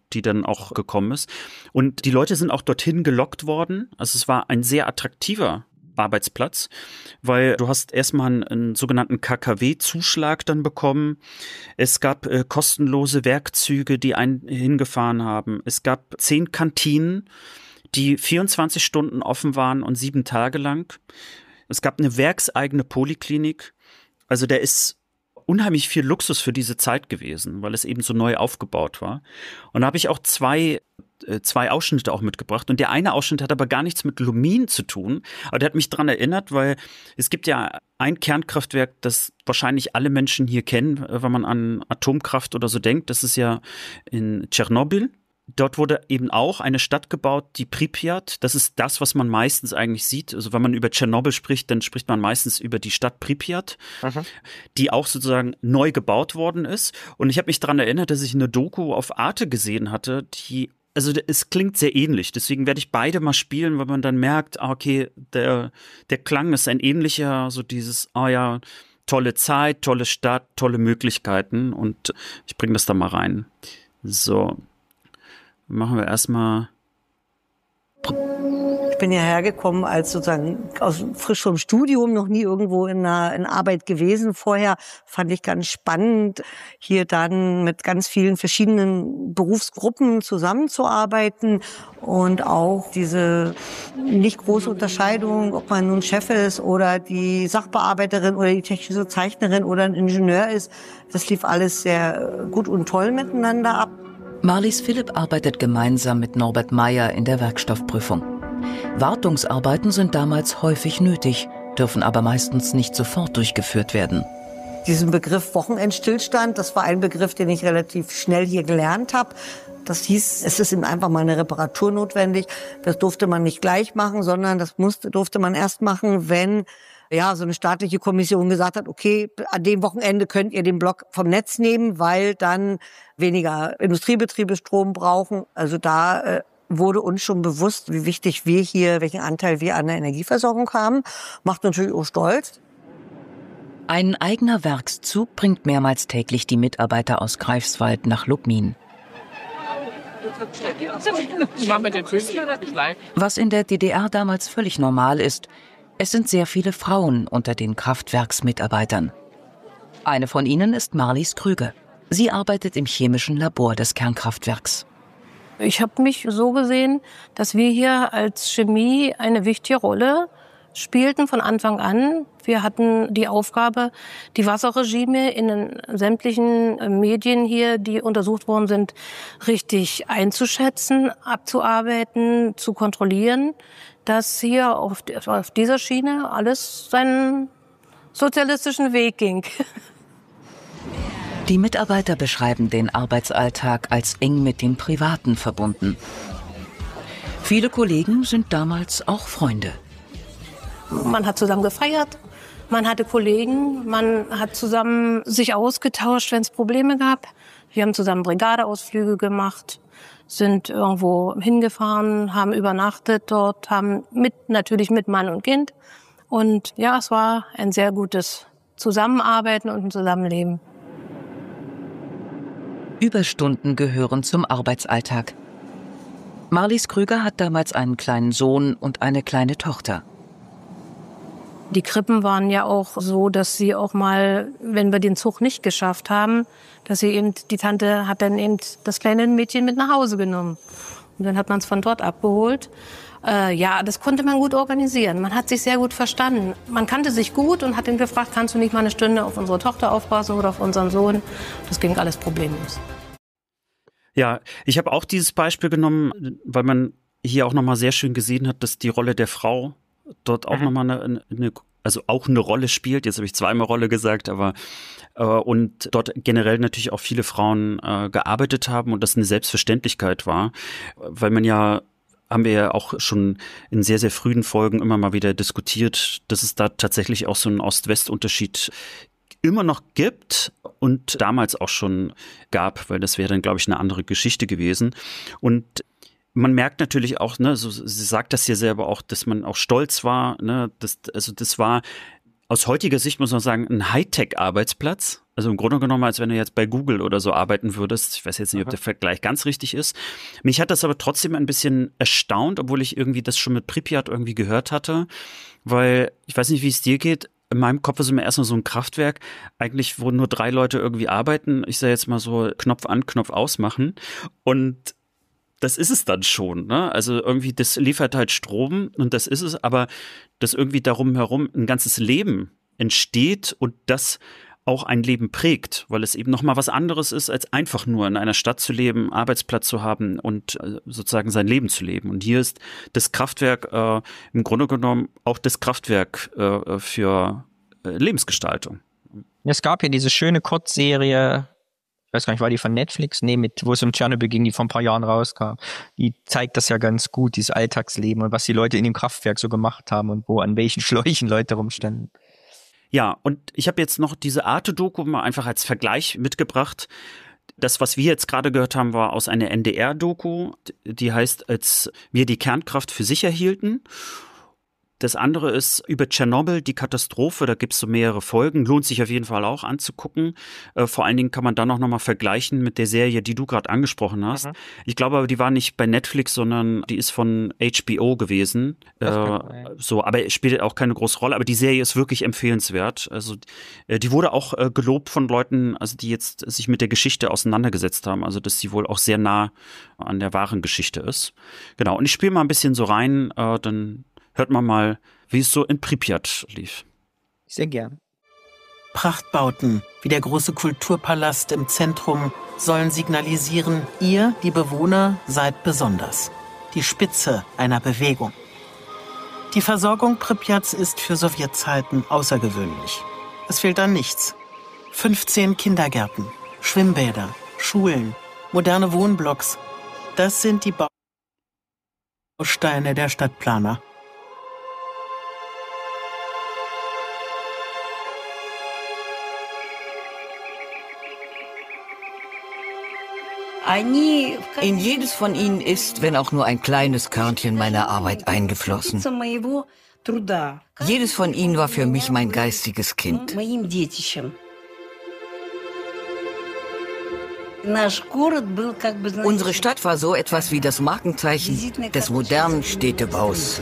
die dann auch gekommen ist. Und die Leute sind auch dorthin gelockt worden. Also es war ein sehr attraktiver Arbeitsplatz, weil du hast erstmal einen, einen sogenannten K K W-Zuschlag dann bekommen. Es gab äh, kostenlose Werkzüge, die einen hingefahren haben. Es gab zehn Kantinen, die vierundzwanzig Stunden offen waren und sieben Tage lang. Es gab eine werkseigene Poliklinik. Also der ist unheimlich viel Luxus für diese Zeit gewesen, weil es eben so neu aufgebaut war. Und da habe ich auch zwei, äh, zwei Ausschnitte auch mitgebracht. Und der eine Ausschnitt hat aber gar nichts mit Lumin zu tun. Aber der hat mich daran erinnert, weil es gibt ja ein Kernkraftwerk, das wahrscheinlich alle Menschen hier kennen, wenn man an Atomkraft oder so denkt. Das ist ja in Tschernobyl. Dort wurde eben auch eine Stadt gebaut, die Pripyat. Das ist das, was man meistens eigentlich sieht. Also wenn man über Tschernobyl spricht, dann spricht man meistens über die Stadt Pripyat, mhm. die auch sozusagen neu gebaut worden ist. Und ich habe mich daran erinnert, dass ich eine Doku auf Arte gesehen hatte, die, also es klingt sehr ähnlich. Deswegen werde ich beide mal spielen, weil man dann merkt, okay, der, der Klang ist ein ähnlicher, so dieses, ah ja, tolle Zeit, tolle Stadt, tolle Möglichkeiten. Und ich bringe das da mal rein. So. Machen wir erstmal. Ich bin hierher gekommen als sozusagen aus, frisch vom Studium, noch nie irgendwo in einer in Arbeit gewesen. Vorher fand ich ganz spannend, hier dann mit ganz vielen verschiedenen Berufsgruppen zusammenzuarbeiten und auch diese nicht große Unterscheidung, ob man nun Chef ist oder die Sachbearbeiterin oder die technische Zeichnerin oder ein Ingenieur ist. Das lief alles sehr gut und toll miteinander ab. Marlies Philipp arbeitet gemeinsam mit Norbert Meyer in der Werkstoffprüfung. Wartungsarbeiten sind damals häufig nötig, dürfen aber meistens nicht sofort durchgeführt werden. Diesen Begriff Wochenendstillstand, das war ein Begriff, den ich relativ schnell hier gelernt habe. Das hieß, es ist eben einfach mal eine Reparatur notwendig. Das durfte man nicht gleich machen, sondern das musste, durfte man erst machen, wenn ja, so eine staatliche Kommission gesagt hat, okay, an dem Wochenende könnt ihr den Block vom Netz nehmen, weil dann weniger Industriebetriebe Strom brauchen. Also da äh, wurde uns schon bewusst, wie wichtig wir hier, welchen Anteil wir an der Energieversorgung haben. Macht natürlich auch stolz. Ein eigener Werkszug bringt mehrmals täglich die Mitarbeiter aus Greifswald nach Lubmin. Was in der D D R damals völlig normal ist, es sind sehr viele Frauen unter den Kraftwerksmitarbeitern. Eine von ihnen ist Marlies Krüger. Sie arbeitet im chemischen Labor des Kernkraftwerks. Ich habe mich so gesehen, dass wir hier als Chemie eine wichtige Rolle spielten von Anfang an. Wir hatten die Aufgabe, die Wasserregime in den sämtlichen Medien hier, die untersucht worden sind, richtig einzuschätzen, abzuarbeiten, zu kontrollieren, dass hier auf, auf dieser Schiene alles seinen sozialistischen Weg ging. Die Mitarbeiter beschreiben den Arbeitsalltag als eng mit dem Privaten verbunden. Viele Kollegen sind damals auch Freunde. Man hat zusammen gefeiert, man hatte Kollegen, man hat zusammen sich ausgetauscht, wenn es Probleme gab. Wir haben zusammen Brigadeausflüge gemacht, sind irgendwo hingefahren, haben übernachtet dort, haben mit natürlich mit Mann und Kind. Und ja, es war ein sehr gutes Zusammenarbeiten und ein Zusammenleben. Überstunden gehören zum Arbeitsalltag. Marlies Krüger hat damals einen kleinen Sohn und eine kleine Tochter. Die Krippen waren ja auch so, dass sie auch mal, wenn wir den Zug nicht geschafft haben, dass sie eben, die Tante hat dann eben das kleine Mädchen mit nach Hause genommen. Und dann hat man es von dort abgeholt. Äh, ja, das konnte man gut organisieren. Man hat sich sehr gut verstanden. Man kannte sich gut und hat ihn gefragt, kannst du nicht mal eine Stunde auf unsere Tochter aufpassen oder auf unseren Sohn? Das ging alles problemlos. Ja, ich habe auch dieses Beispiel genommen, weil man hier auch nochmal sehr schön gesehen hat, dass die Rolle der Frau dort auch mhm. nochmal eine, eine, also auch eine Rolle spielt. Jetzt habe ich zweimal Rolle gesagt, aber äh, und dort generell natürlich auch viele Frauen äh, gearbeitet haben und das eine Selbstverständlichkeit war, weil man ja, haben wir ja auch schon in sehr, sehr frühen Folgen immer mal wieder diskutiert, dass es da tatsächlich auch so einen Ost-West-Unterschied immer noch gibt und damals auch schon gab, weil das wäre dann, glaube ich, eine andere Geschichte gewesen. Und man merkt natürlich auch, ne, so, sie sagt das hier selber auch, dass man auch stolz war, ne, das, also das war aus heutiger Sicht, muss man sagen, ein Hightech-Arbeitsplatz. Also im Grunde genommen, als wenn du jetzt bei Google oder so arbeiten würdest. Ich weiß jetzt nicht, ob der Vergleich ganz richtig ist. Mich hat das aber trotzdem ein bisschen erstaunt, obwohl ich irgendwie das schon mit Pripyat irgendwie gehört hatte. Weil, ich weiß nicht, wie es dir geht, in meinem Kopf ist immer erstmal so ein Kraftwerk, eigentlich wo nur drei Leute irgendwie arbeiten. Ich sage jetzt mal so Knopf an, Knopf ausmachen. Und das ist es dann schon, ne? Also irgendwie, das liefert halt Strom und das ist es, aber dass irgendwie darum herum ein ganzes Leben entsteht und das auch ein Leben prägt, weil es eben nochmal was anderes ist, als einfach nur in einer Stadt zu leben, Arbeitsplatz zu haben und äh, sozusagen sein Leben zu leben. Und hier ist das Kraftwerk äh, im Grunde genommen auch das Kraftwerk äh, für äh, Lebensgestaltung. Es gab ja diese schöne Kurzserie, ich weiß gar nicht, war die von Netflix? Nee, mit, wo es um Tschernobyl ging, die vor ein paar Jahren rauskam. Die zeigt das ja ganz gut, dieses Alltagsleben und was die Leute in dem Kraftwerk so gemacht haben und wo an welchen Schläuchen Leute rumstanden. Ja, und ich habe jetzt noch diese Arte-Doku mal einfach als Vergleich mitgebracht. Das, was wir jetzt gerade gehört haben, war aus einer N D R-Doku, die heißt, als wir die Kernkraft für sicher hielten. Das andere ist über Tschernobyl, die Katastrophe, da gibt's so mehrere Folgen, lohnt sich auf jeden Fall auch anzugucken. Äh, vor allen Dingen kann man dann auch nochmal vergleichen mit der Serie, die du gerade angesprochen hast. Mhm. Ich glaube aber, die war nicht bei Netflix, sondern die ist von H B O gewesen. Äh, so, aber es spielt auch keine große Rolle, aber die Serie ist wirklich empfehlenswert. Also äh, die wurde auch äh, gelobt von Leuten, also die jetzt sich mit der Geschichte auseinandergesetzt haben, also dass sie wohl auch sehr nah an der wahren Geschichte ist. Genau, und ich spiele mal ein bisschen so rein, äh, dann hört man mal, wie es so in Pripyat lief. Sehr gern. Prachtbauten wie der große Kulturpalast im Zentrum sollen signalisieren, ihr, die Bewohner, seid besonders. Die Spitze einer Bewegung. Die Versorgung Pripyats ist für Sowjetzeiten außergewöhnlich. Es fehlt an nichts. fünfzehn Kindergärten, Schwimmbäder, Schulen, moderne Wohnblocks. Das sind die Bausteine der Stadtplaner. In jedes von ihnen ist, wenn auch nur ein kleines Körnchen meiner Arbeit eingeflossen. Jedes von ihnen war für mich mein geistiges Kind. Unsere Stadt war so etwas wie das Markenzeichen des modernen Städtebaus.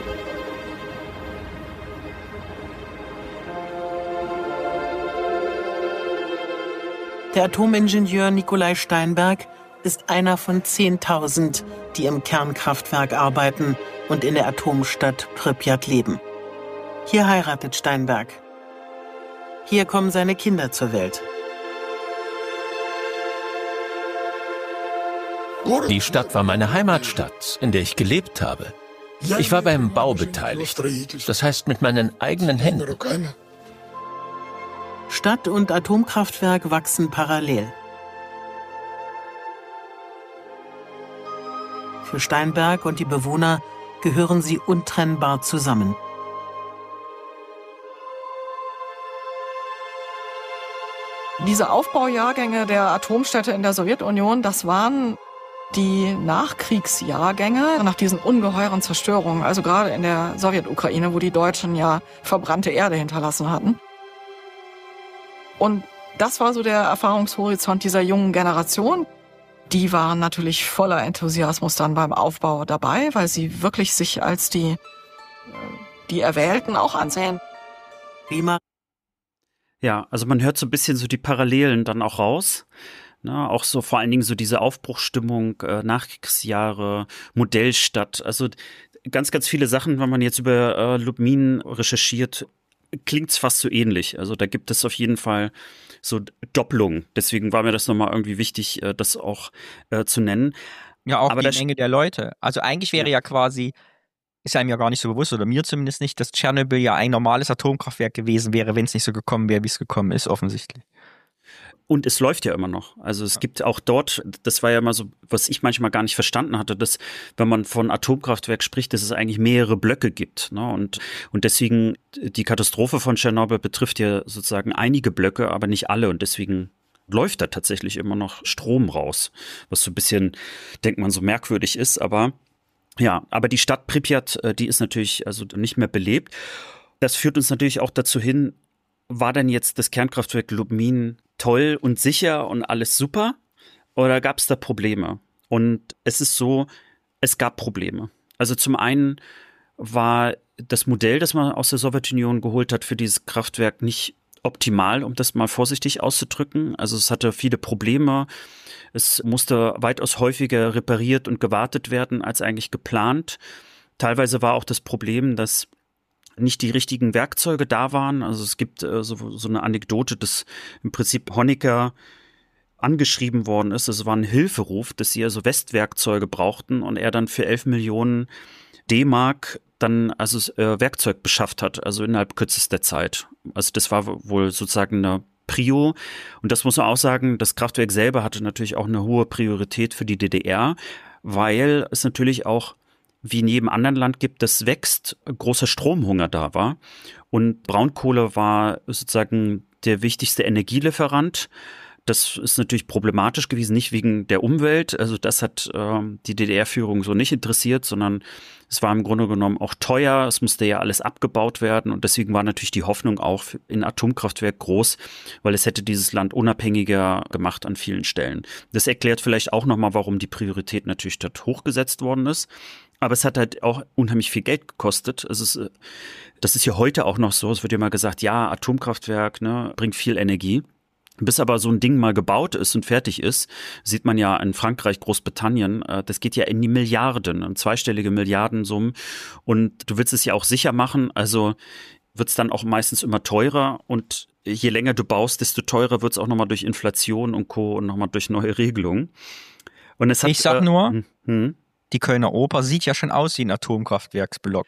Der Atomingenieur Nikolai Steinberg ist einer von zehntausend, die im Kernkraftwerk arbeiten und in der Atomstadt Pripyat leben. Hier heiratet Steinberg. Hier kommen seine Kinder zur Welt. Die Stadt war meine Heimatstadt, in der ich gelebt habe. Ich war beim Bau beteiligt, das heißt mit meinen eigenen Händen. Stadt und Atomkraftwerk wachsen parallel. Für Steinberg und die Bewohner gehören sie untrennbar zusammen. Diese Aufbaujahrgänge der Atomstädte in der Sowjetunion, das waren die Nachkriegsjahrgänge nach diesen ungeheuren Zerstörungen, also gerade in der Sowjetukraine, wo die Deutschen ja verbrannte Erde hinterlassen hatten. Und das war so der Erfahrungshorizont dieser jungen Generation. Die waren natürlich voller Enthusiasmus dann beim Aufbau dabei, weil sie wirklich sich als die, die Erwählten auch ansehen. Prima. Ja, also man hört so ein bisschen so die Parallelen dann auch raus. Na, auch so vor allen Dingen so diese Aufbruchsstimmung, äh, Nachkriegsjahre, Modellstadt. Also ganz, ganz viele Sachen, wenn man jetzt über äh, Lubmin recherchiert, klingt's fast so ähnlich. Also da gibt es auf jeden Fall so Doppelungen. Deswegen war mir das nochmal irgendwie wichtig, äh, das auch äh, zu nennen. Ja, auch Aber die das, Menge der Leute. Also eigentlich wäre ja. ja quasi, ist einem ja gar nicht so bewusst, oder mir zumindest nicht, dass Tschernobyl ja ein normales Atomkraftwerk gewesen wäre, wenn es nicht so gekommen wäre, wie es gekommen ist, offensichtlich. Und es läuft ja immer noch. Also es gibt auch dort, das war ja immer so, was ich manchmal gar nicht verstanden hatte, dass, wenn man von Atomkraftwerk spricht, dass es eigentlich mehrere Blöcke gibt. Ne? Und, und deswegen, die Katastrophe von Tschernobyl betrifft ja sozusagen einige Blöcke, aber nicht alle. Und deswegen läuft da tatsächlich immer noch Strom raus. Was so ein bisschen, denkt man, so merkwürdig ist. Aber ja, aber die Stadt Pripyat, die ist natürlich also nicht mehr belebt. Das führt uns natürlich auch dazu hin, war denn jetzt das Kernkraftwerk Lubmin toll und sicher und alles super? Oder gab es da Probleme? Und es ist so, es gab Probleme. Also zum einen war das Modell, das man aus der Sowjetunion geholt hat für dieses Kraftwerk, nicht optimal, um das mal vorsichtig auszudrücken. Also es hatte viele Probleme. Es musste weitaus häufiger repariert und gewartet werden als eigentlich geplant. Teilweise war auch das Problem, dass nicht die richtigen Werkzeuge da waren. Also es gibt äh, so, so eine Anekdote, dass im Prinzip Honecker angeschrieben worden ist. Es war ein Hilferuf, dass sie also Westwerkzeuge brauchten und er dann für elf Millionen D-Mark dann also äh, Werkzeug beschafft hat, also innerhalb kürzester Zeit. Also das war wohl sozusagen eine Prio. Und das muss man auch sagen, das Kraftwerk selber hatte natürlich auch eine hohe Priorität für die D D R, weil es natürlich auch, wie in jedem anderen Land gibt, das wächst, großer Stromhunger da war. Und Braunkohle war sozusagen der wichtigste Energielieferant. Das ist natürlich problematisch gewesen, nicht wegen der Umwelt. Also das hat äh, die D D R-Führung so nicht interessiert, sondern es war im Grunde genommen auch teuer. Es musste ja alles abgebaut werden und deswegen war natürlich die Hoffnung auch in Atomkraftwerk groß, weil es hätte dieses Land unabhängiger gemacht an vielen Stellen. Das erklärt vielleicht auch nochmal, warum die Priorität natürlich dort hochgesetzt worden ist. Aber es hat halt auch unheimlich viel Geld gekostet. Es ist, das ist ja heute auch noch so. Es wird ja mal gesagt, ja, Atomkraftwerk, ne, bringt viel Energie. Bis aber so ein Ding mal gebaut ist und fertig ist, sieht man ja in Frankreich, Großbritannien, das geht ja in die Milliarden, in zweistellige Milliardensummen. Und du willst es ja auch sicher machen, also wird es dann auch meistens immer teurer. Und je länger du baust, desto teurer wird es auch nochmal durch Inflation und Co. und nochmal durch neue Regelungen. Und es hat, ich sag nur, äh, hm, die Kölner Oper sieht ja schon aus wie ein Atomkraftwerksblock.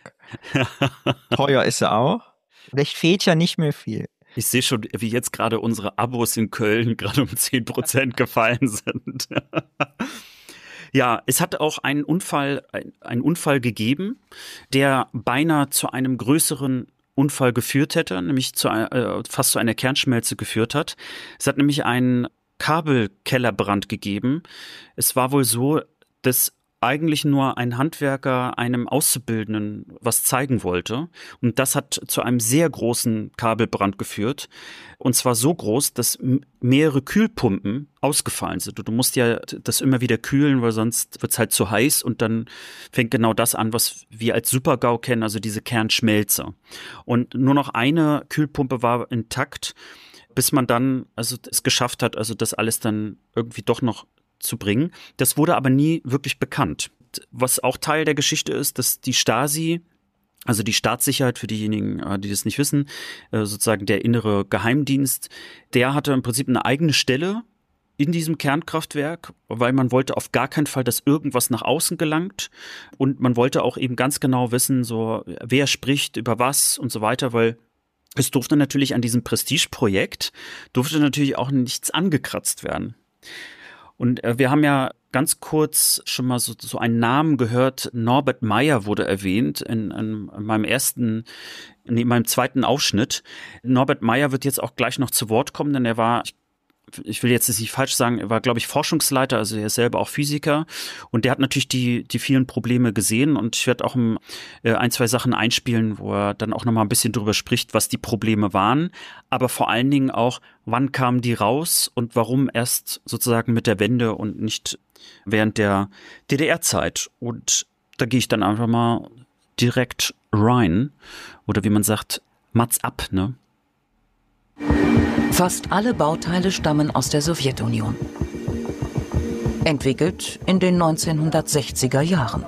Teuer ist sie auch. Vielleicht fehlt ja nicht mehr viel. Ich sehe schon, wie jetzt gerade unsere Abos in Köln gerade um zehn Prozent gefallen sind. Ja, es hat auch einen Unfall, einen Unfall gegeben, der beinahe zu einem größeren Unfall geführt hätte, nämlich zu, äh, fast zu einer Kernschmelze geführt hat. Es hat nämlich einen Kabelkellerbrand gegeben. Es war wohl so, dass eigentlich nur ein Handwerker einem Auszubildenden was zeigen wollte. Und das hat zu einem sehr großen Kabelbrand geführt. Und zwar so groß, dass mehrere Kühlpumpen ausgefallen sind. Du musst ja das immer wieder kühlen, weil sonst wird es halt zu heiß. Und dann fängt genau das an, was wir als Super-GAU kennen, also diese Kernschmelze. Und nur noch eine Kühlpumpe war intakt, bis man dann also es geschafft hat, also das alles dann irgendwie doch noch zu bringen. Das wurde aber nie wirklich bekannt. Was auch Teil der Geschichte ist, dass die Stasi, also die Staatssicherheit für diejenigen, die das nicht wissen, sozusagen der innere Geheimdienst, der hatte im Prinzip eine eigene Stelle in diesem Kernkraftwerk, weil man wollte auf gar keinen Fall, dass irgendwas nach außen gelangt und man wollte auch eben ganz genau wissen, so wer spricht über was und so weiter, weil es durfte natürlich an diesem Prestigeprojekt, durfte natürlich auch nichts angekratzt werden. Und äh, wir haben ja ganz kurz schon mal so, so einen Namen gehört. Norbert Meyer wurde erwähnt in, in, in meinem ersten, in meinem zweiten Aufschnitt. Norbert Meyer wird jetzt auch gleich noch zu Wort kommen, denn er war, ich, ich will jetzt nicht falsch sagen, er war, glaube ich, Forschungsleiter, also er ist selber auch Physiker. Und der hat natürlich die, die vielen Probleme gesehen. Und ich werde auch um, äh, ein, zwei Sachen einspielen, wo er dann auch nochmal ein bisschen drüber spricht, was die Probleme waren. Aber vor allen Dingen auch, wann kamen die raus und warum erst sozusagen mit der Wende und nicht während der D D R-Zeit. Und da gehe ich dann einfach mal direkt rein. Oder wie man sagt, Mats ab, ne? Fast alle Bauteile stammen aus der Sowjetunion. Entwickelt in den neunzehnhundertsechziger Jahren.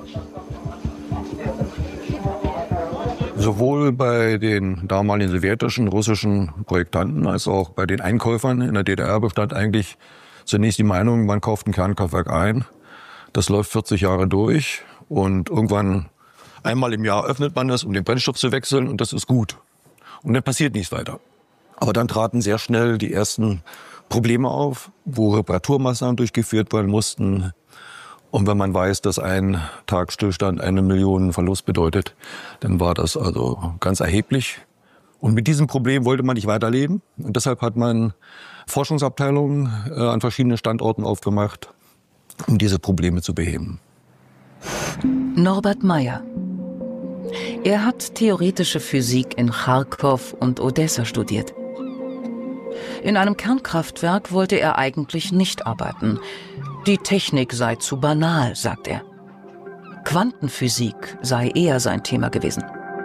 Sowohl bei den damaligen sowjetischen, russischen Projektanten als auch bei den Einkäufern in der D D R bestand eigentlich zunächst die Meinung, man kauft ein Kernkraftwerk ein, das läuft vierzig Jahre durch und irgendwann einmal im Jahr öffnet man das, um den Brennstoff zu wechseln und das ist gut. Und dann passiert nichts weiter. Aber dann traten sehr schnell die ersten Probleme auf, wo Reparaturmaßnahmen durchgeführt werden mussten. Und wenn man weiß, dass ein Tag Stillstand eine Million Verlust bedeutet, dann war das also ganz erheblich. Und mit diesem Problem wollte man nicht weiterleben. Und deshalb hat man Forschungsabteilungen äh, an verschiedenen Standorten aufgemacht, um diese Probleme zu beheben. Norbert Meyer. Er hat theoretische Physik in Charkow und Odessa studiert. In einem Kernkraftwerk wollte er eigentlich nicht arbeiten. Die Technik sei zu banal, sagt er. Quantenphysik sei eher sein Thema gewesen.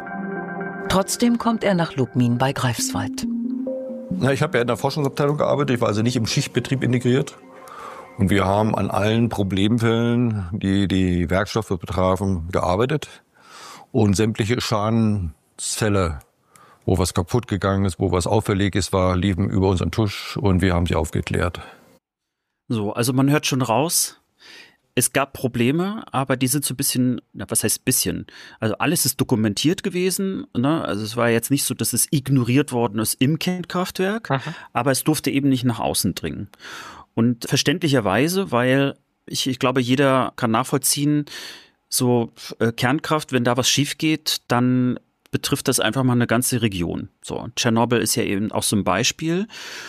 Trotzdem kommt er nach Lubmin bei Greifswald. Na, ich habe ja in der Forschungsabteilung gearbeitet, ich war also nicht im Schichtbetrieb integriert. Und wir haben an allen Problemfällen, die die Werkstoffe betrafen, gearbeitet. Und sämtliche Schadensfälle, wo was kaputt gegangen ist, wo was auffälliges war, liefen über unseren Tisch und wir haben sie aufgeklärt. So, also man hört schon raus, es gab Probleme, aber die sind so ein bisschen, na, was heißt bisschen? Also alles ist dokumentiert gewesen, ne? Also es war jetzt nicht so, dass es ignoriert worden ist im Kernkraftwerk, Aha. aber es durfte eben nicht nach außen dringen. Und verständlicherweise, weil ich, ich glaube, jeder kann nachvollziehen, so äh, Kernkraft, wenn da was schief geht, dann betrifft das einfach mal eine ganze Region. So, Tschernobyl ist ja eben auch so ein Beispiel.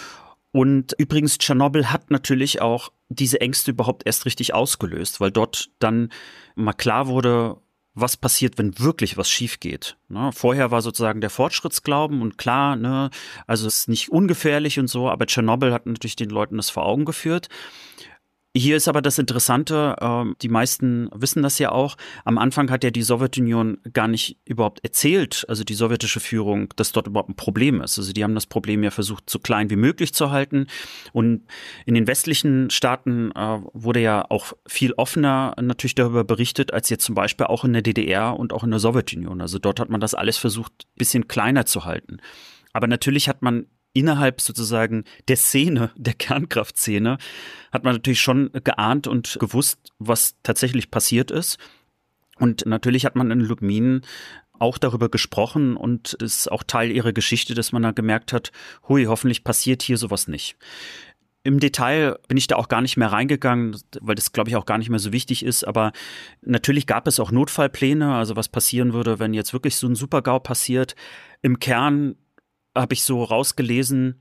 Und übrigens, Tschernobyl hat natürlich auch diese Ängste überhaupt erst richtig ausgelöst, weil dort dann mal klar wurde, was passiert, wenn wirklich was schief geht. Ne? Vorher war sozusagen der Fortschrittsglauben und klar, ne, also es ist nicht ungefährlich und so, aber Tschernobyl hat natürlich den Leuten das vor Augen geführt. Hier ist aber das Interessante, äh, die meisten wissen das ja auch, am Anfang hat ja die Sowjetunion gar nicht überhaupt erzählt, also die sowjetische Führung, dass dort überhaupt ein Problem ist. Also die haben das Problem ja versucht, so klein wie möglich zu halten. Und in den westlichen Staaten äh, wurde ja auch viel offener natürlich darüber berichtet, als jetzt zum Beispiel auch in der D D R und auch in der Sowjetunion. Also dort hat man das alles versucht, ein bisschen kleiner zu halten. Aber natürlich hat man innerhalb sozusagen der Szene, der Kernkraftszene, hat man natürlich schon geahnt und gewusst, was tatsächlich passiert ist. Und natürlich hat man in Lubmin auch darüber gesprochen und es ist auch Teil ihrer Geschichte, dass man da gemerkt hat, hui, hoffentlich passiert hier sowas nicht. Im Detail bin ich da auch gar nicht mehr reingegangen, weil das, glaube ich, auch gar nicht mehr so wichtig ist. Aber natürlich gab es auch Notfallpläne, also was passieren würde, wenn jetzt wirklich so ein Super-GAU passiert. Im Kern habe ich so rausgelesen,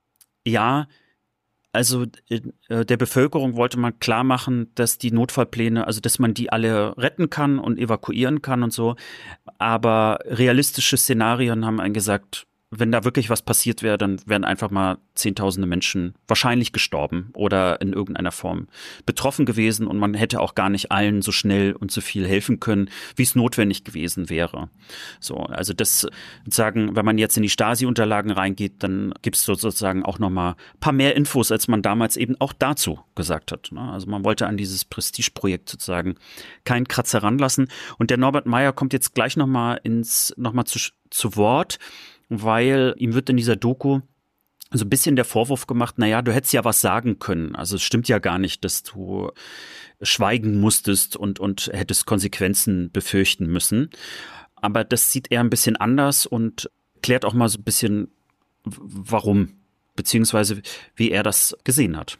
ja, also äh, der Bevölkerung wollte man klar machen, dass die Notfallpläne, also dass man die alle retten kann und evakuieren kann und so. Aber realistische Szenarien haben einen gesagt, wenn da wirklich was passiert wäre, dann wären einfach mal zehntausende Menschen wahrscheinlich gestorben oder in irgendeiner Form betroffen gewesen und man hätte auch gar nicht allen so schnell und so viel helfen können, wie es notwendig gewesen wäre. So, also das sozusagen, wenn man jetzt in die Stasi-Unterlagen reingeht, dann gibt es sozusagen auch nochmal ein paar mehr Infos, als man damals eben auch dazu gesagt hat. Also man wollte an dieses Prestigeprojekt sozusagen keinen Kratzer ranlassen. Und der Norbert Meyer kommt jetzt gleich nochmal ins, nochmal zu, zu Wort, weil ihm wird in dieser Doku so ein bisschen der Vorwurf gemacht, naja, du hättest ja was sagen können. Also es stimmt ja gar nicht, dass du schweigen musstest und, und hättest Konsequenzen befürchten müssen. Aber das sieht er ein bisschen anders und klärt auch mal so ein bisschen, warum, beziehungsweise wie er das gesehen hat.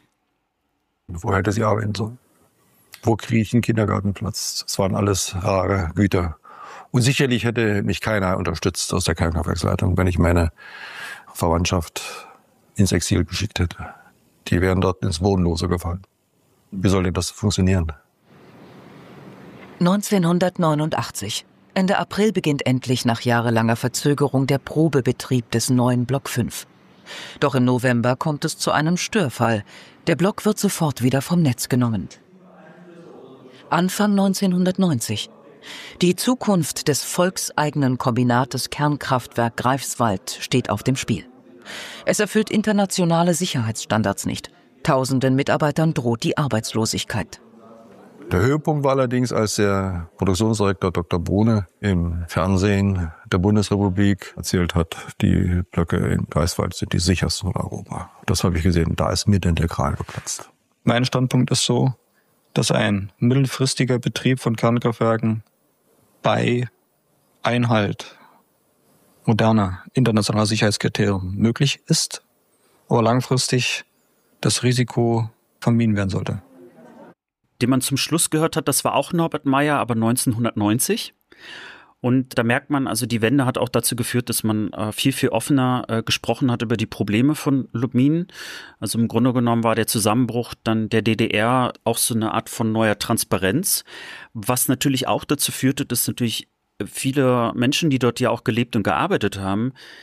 Wo hätte sie arbeiten sollen? Wo kriege ich einen Kindergartenplatz? Das waren alles rare Güter. Und sicherlich hätte mich keiner unterstützt aus der Kernkraftwerksleitung, wenn ich meine Verwandtschaft ins Exil geschickt hätte. Die wären dort ins Bodenlose gefallen. Wie soll denn das funktionieren? neunzehnhundertneunundachtzig. Ende April beginnt endlich nach jahrelanger Verzögerung der Probebetrieb des neuen Block fünf. Doch im November kommt es zu einem Störfall. Der Block wird sofort wieder vom Netz genommen. Anfang neunzehnhundertneunzig. Die Zukunft des volkseigenen Kombinates Kernkraftwerk Greifswald steht auf dem Spiel. Es erfüllt internationale Sicherheitsstandards nicht. Tausenden Mitarbeitern droht die Arbeitslosigkeit. Der Höhepunkt war allerdings, als der Produktionsdirektor Doktor Bohne im Fernsehen der Bundesrepublik erzählt hat, die Blöcke in Greifswald sind die sichersten in Europa. Das habe ich gesehen, da ist mir denn der Kran geplatzt. Mein Standpunkt ist so, dass ein mittelfristiger Betrieb von Kernkraftwerken bei Einhalt moderner internationaler Sicherheitskriterien möglich ist, aber langfristig das Risiko vermieden werden sollte. Den man zum Schluss gehört hat, das war auch Norbert Meyer, aber neunzehnhundertneunzig. Und da merkt man, also die Wende hat auch dazu geführt, dass man äh, viel, viel offener äh, gesprochen hat über die Probleme von Lubmin. Also im Grunde genommen war der Zusammenbruch dann der D D R auch so eine Art von neuer Transparenz, was natürlich auch dazu führte, dass natürlich viele Menschen, die dort ja auch gelebt und gearbeitet haben,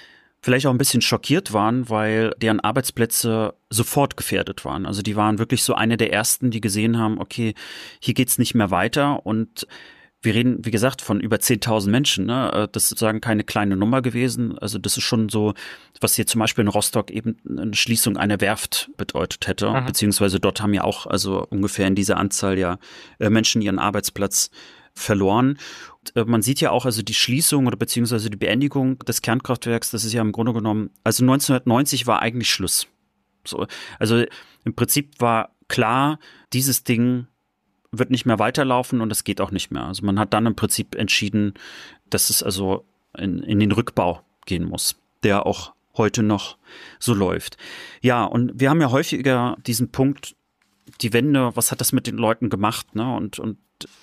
vielleicht auch ein bisschen schockiert waren, weil deren Arbeitsplätze sofort gefährdet waren. Also die waren wirklich so eine der ersten, die gesehen haben, okay, hier geht's nicht mehr weiter. Und wir reden, wie gesagt, von über zehntausend Menschen. Ne? Das ist sozusagen keine kleine Nummer gewesen. Also das ist schon so, was hier zum Beispiel in Rostock eben eine Schließung einer Werft bedeutet hätte. Mhm. Beziehungsweise dort haben ja auch also ungefähr in dieser Anzahl ja Menschen ihren Arbeitsplatz verloren. Und man sieht ja auch also die Schließung oder beziehungsweise die Beendigung des Kernkraftwerks, das ist ja im Grunde genommen, also neunzehnhundertneunzig war eigentlich Schluss. So, also im Prinzip war klar, dieses Ding wird nicht mehr weiterlaufen und es geht auch nicht mehr. Also man hat dann im Prinzip entschieden, dass es also in, in den Rückbau gehen muss, der auch heute noch so läuft. Ja, und wir haben ja häufiger diesen Punkt, die Wende, was hat das mit den Leuten gemacht, ne? Und, und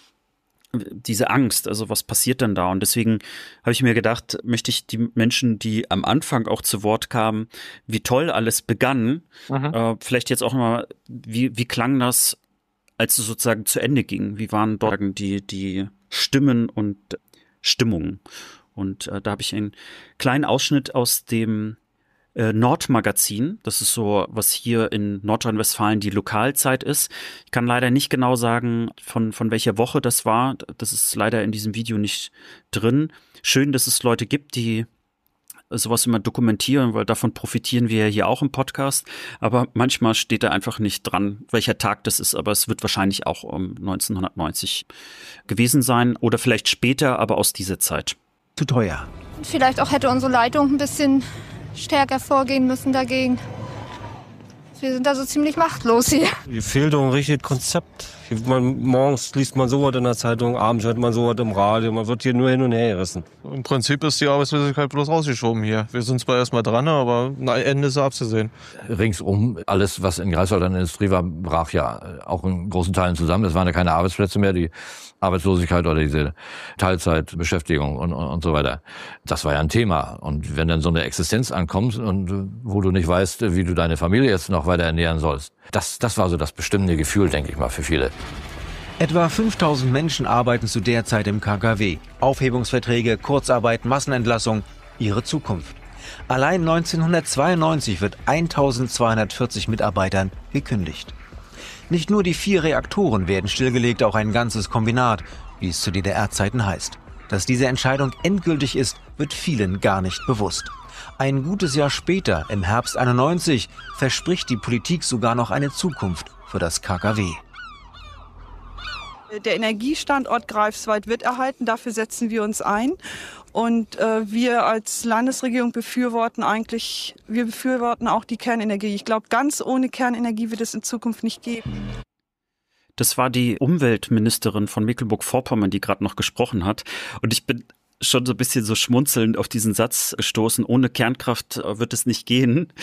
diese Angst, also was passiert denn da? Und deswegen habe ich mir gedacht, möchte ich die Menschen, die am Anfang auch zu Wort kamen, wie toll alles begann, mhm. äh, vielleicht jetzt auch mal, wie, wie klang das, als es sozusagen zu Ende ging? Wie waren dort die, die Stimmen und Stimmungen? Und äh, da habe ich einen kleinen Ausschnitt aus dem äh, Nordmagazin. Das ist so, was hier in Nordrhein-Westfalen die Lokalzeit ist. Ich kann leider nicht genau sagen, von, von welcher Woche das war. Das ist leider in diesem Video nicht drin. Schön, dass es Leute gibt, die sowas immer dokumentieren, weil davon profitieren wir ja hier auch im Podcast. Aber manchmal steht da einfach nicht dran, welcher Tag das ist. Aber es wird wahrscheinlich auch um neunzehnhundertneunzig gewesen sein oder vielleicht später, aber aus dieser Zeit. Zu teuer. Vielleicht auch hätte unsere Leitung ein bisschen stärker vorgehen müssen dagegen. Wir sind da so ziemlich machtlos hier. Hier fehlt doch ein richtiges Konzept. Man, morgens liest man sowas in der Zeitung, abends hört man sowas im Radio. Man wird hier nur hin und her gerissen. Im Prinzip ist die Arbeitslosigkeit bloß rausgeschoben hier. Wir sind zwar erstmal dran, aber ein Ende ist abzusehen. Ringsum, alles, was in Greifswald an der Industrie war, brach ja auch in großen Teilen zusammen. Es waren ja keine Arbeitsplätze mehr. Die Arbeitslosigkeit oder diese Teilzeitbeschäftigung und, und, und so weiter. Das war ja ein Thema. Und wenn dann so eine Existenz ankommt und wo du nicht weißt, wie du deine Familie jetzt noch weiter ernähren sollst, das, das war so das bestimmende Gefühl, denke ich mal, für viele. Etwa fünftausend Menschen arbeiten zu der Zeit im K K W. Aufhebungsverträge, Kurzarbeit, Massenentlassung, ihre Zukunft. Allein neunzehnhundertzweiundneunzig wird eintausendzweihundertvierzig Mitarbeitern gekündigt. Nicht nur die vier Reaktoren werden stillgelegt, auch ein ganzes Kombinat, wie es zu D D R-Zeiten heißt. Dass diese Entscheidung endgültig ist, wird vielen gar nicht bewusst. Ein gutes Jahr später, im Herbst einundneunzig, verspricht die Politik sogar noch eine Zukunft für das K K W. Der Energiestandort Greifswald wird erhalten, dafür setzen wir uns ein. Und äh, wir als Landesregierung befürworten eigentlich, wir befürworten auch die Kernenergie. Ich glaube, ganz ohne Kernenergie wird es in Zukunft nicht geben. Das war die Umweltministerin von Mecklenburg-Vorpommern, die gerade noch gesprochen hat. Und ich bin schon so ein bisschen so schmunzelnd auf diesen Satz gestoßen, ohne Kernkraft wird es nicht gehen.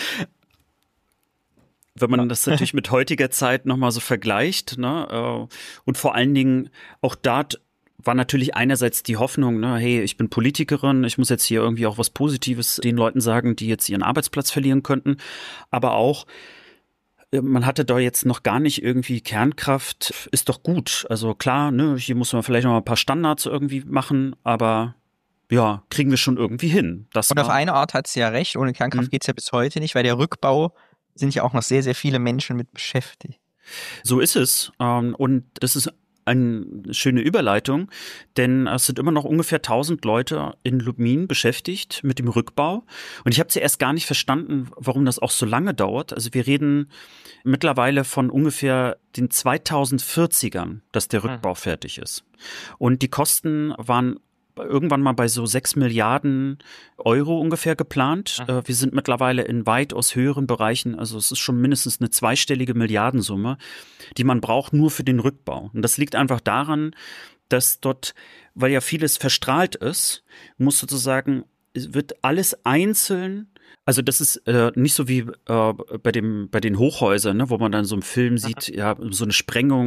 Wenn man das natürlich mit heutiger Zeit nochmal so vergleicht, ne, und vor allen Dingen auch da war natürlich einerseits die Hoffnung, ne, hey, ich bin Politikerin, ich muss jetzt hier irgendwie auch was Positives den Leuten sagen, die jetzt ihren Arbeitsplatz verlieren könnten, aber auch, man hatte da jetzt noch gar nicht irgendwie Kernkraft, ist doch gut. Also klar, ne, hier muss man vielleicht noch mal ein paar Standards irgendwie machen, aber ja, kriegen wir schon irgendwie hin. Das und auf eine Art hat sie ja recht, ohne Kernkraft mhm. geht's ja bis heute nicht, weil der Rückbau sind ja auch noch sehr, sehr viele Menschen mit beschäftigt. So ist es. Und das ist eine schöne Überleitung, denn es sind immer noch ungefähr tausend Leute in Lubmin beschäftigt mit dem Rückbau. Und ich habe zuerst gar nicht verstanden, warum das auch so lange dauert. Also wir reden mittlerweile von ungefähr den zweitausendvierzigern, dass der Rückbau mhm. fertig ist. Und die Kosten waren irgendwann mal bei so sechs Milliarden Euro ungefähr geplant. Mhm. Wir sind mittlerweile in weitaus höheren Bereichen, also es ist schon mindestens eine zweistellige Milliardensumme, die man braucht nur für den Rückbau. Und das liegt einfach daran, dass dort, weil ja vieles verstrahlt ist, muss sozusagen, wird alles einzeln, also das ist äh, nicht so wie äh, bei dem bei den Hochhäusern, ne, wo man dann so im Film sieht, ja, so eine Sprengung.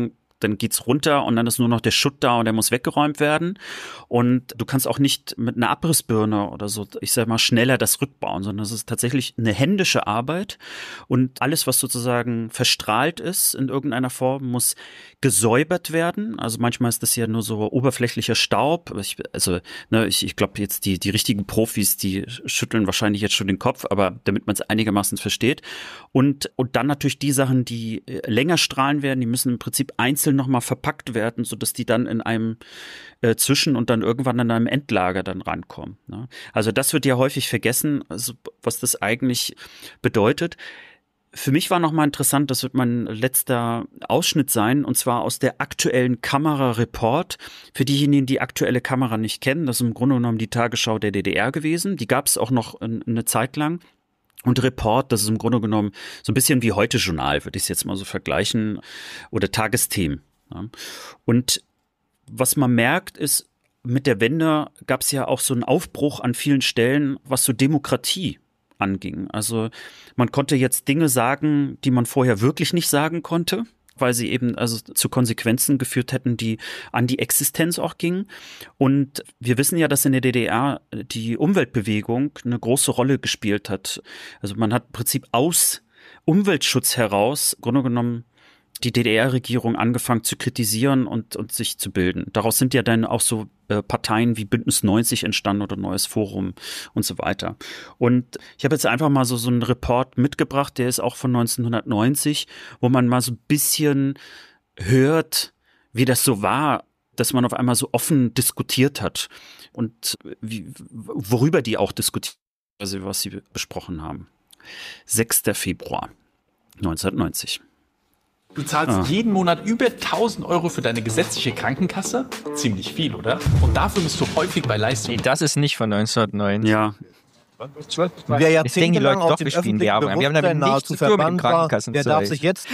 dann geht's runter und dann ist nur noch der Schutt da und der muss weggeräumt werden. Und du kannst auch nicht mit einer Abrissbirne oder so, ich sag mal, schneller das rückbauen, sondern es ist tatsächlich eine händische Arbeit. Und alles, was sozusagen verstrahlt ist in irgendeiner Form, muss gesäubert werden. Also manchmal ist das ja nur so oberflächlicher Staub. Ich, also ne, ich, ich glaube jetzt die, die richtigen Profis, die schütteln wahrscheinlich jetzt schon den Kopf, aber damit man es einigermaßen versteht. Und, und dann natürlich die Sachen, die länger strahlen werden, die müssen im Prinzip einzeln nochmal verpackt werden, sodass die dann in einem äh, Zwischen- und dann irgendwann in einem Endlager dann rankommen. Ne? Also das wird ja häufig vergessen, also was das eigentlich bedeutet. Für mich war nochmal interessant, das wird mein letzter Ausschnitt sein, und zwar aus der aktuellen Kamera-Report. Für diejenigen, die aktuelle Kamera nicht kennen, das ist im Grunde genommen die Tagesschau der D D R gewesen. Die gab es auch noch eine Zeit lang. Und Report, das ist im Grunde genommen so ein bisschen wie heute Journal, würde ich es jetzt mal so vergleichen, oder Tagesthemen. Ja. Und was man merkt, ist, mit der Wende gab es ja auch so einen Aufbruch an vielen Stellen, was so Demokratie anging. Also man konnte jetzt Dinge sagen, die man vorher wirklich nicht sagen konnte, weil sie eben also zu Konsequenzen geführt hätten, die an die Existenz auch gingen. Und wir wissen ja, dass in der D D R die Umweltbewegung eine große Rolle gespielt hat. Also man hat im Prinzip aus Umweltschutz heraus, im Grunde genommen, die D D R-Regierung angefangen zu kritisieren und, und sich zu bilden. Daraus sind ja dann auch so äh, Parteien wie Bündnis neunzig entstanden oder Neues Forum und so weiter. Und ich habe jetzt einfach mal so, so einen Report mitgebracht, der ist auch von neunzehnhundertneunzig, wo man mal so ein bisschen hört, wie das so war, dass man auf einmal so offen diskutiert hat und wie, worüber die auch diskutiert, also was sie besprochen haben. sechster Februar neunzehnhundertneunzig. Du zahlst ah. jeden Monat über tausend Euro für deine gesetzliche Krankenkasse. Ziemlich viel, oder? Und dafür bist du häufig bei Leistungen. Nee, das ist nicht von neunzehnhundertneunzig. Ja. Wer jahrzehntelang auf dem öffentlichen Bewusstsein nahezu verbannt war, der darf sich jetzt...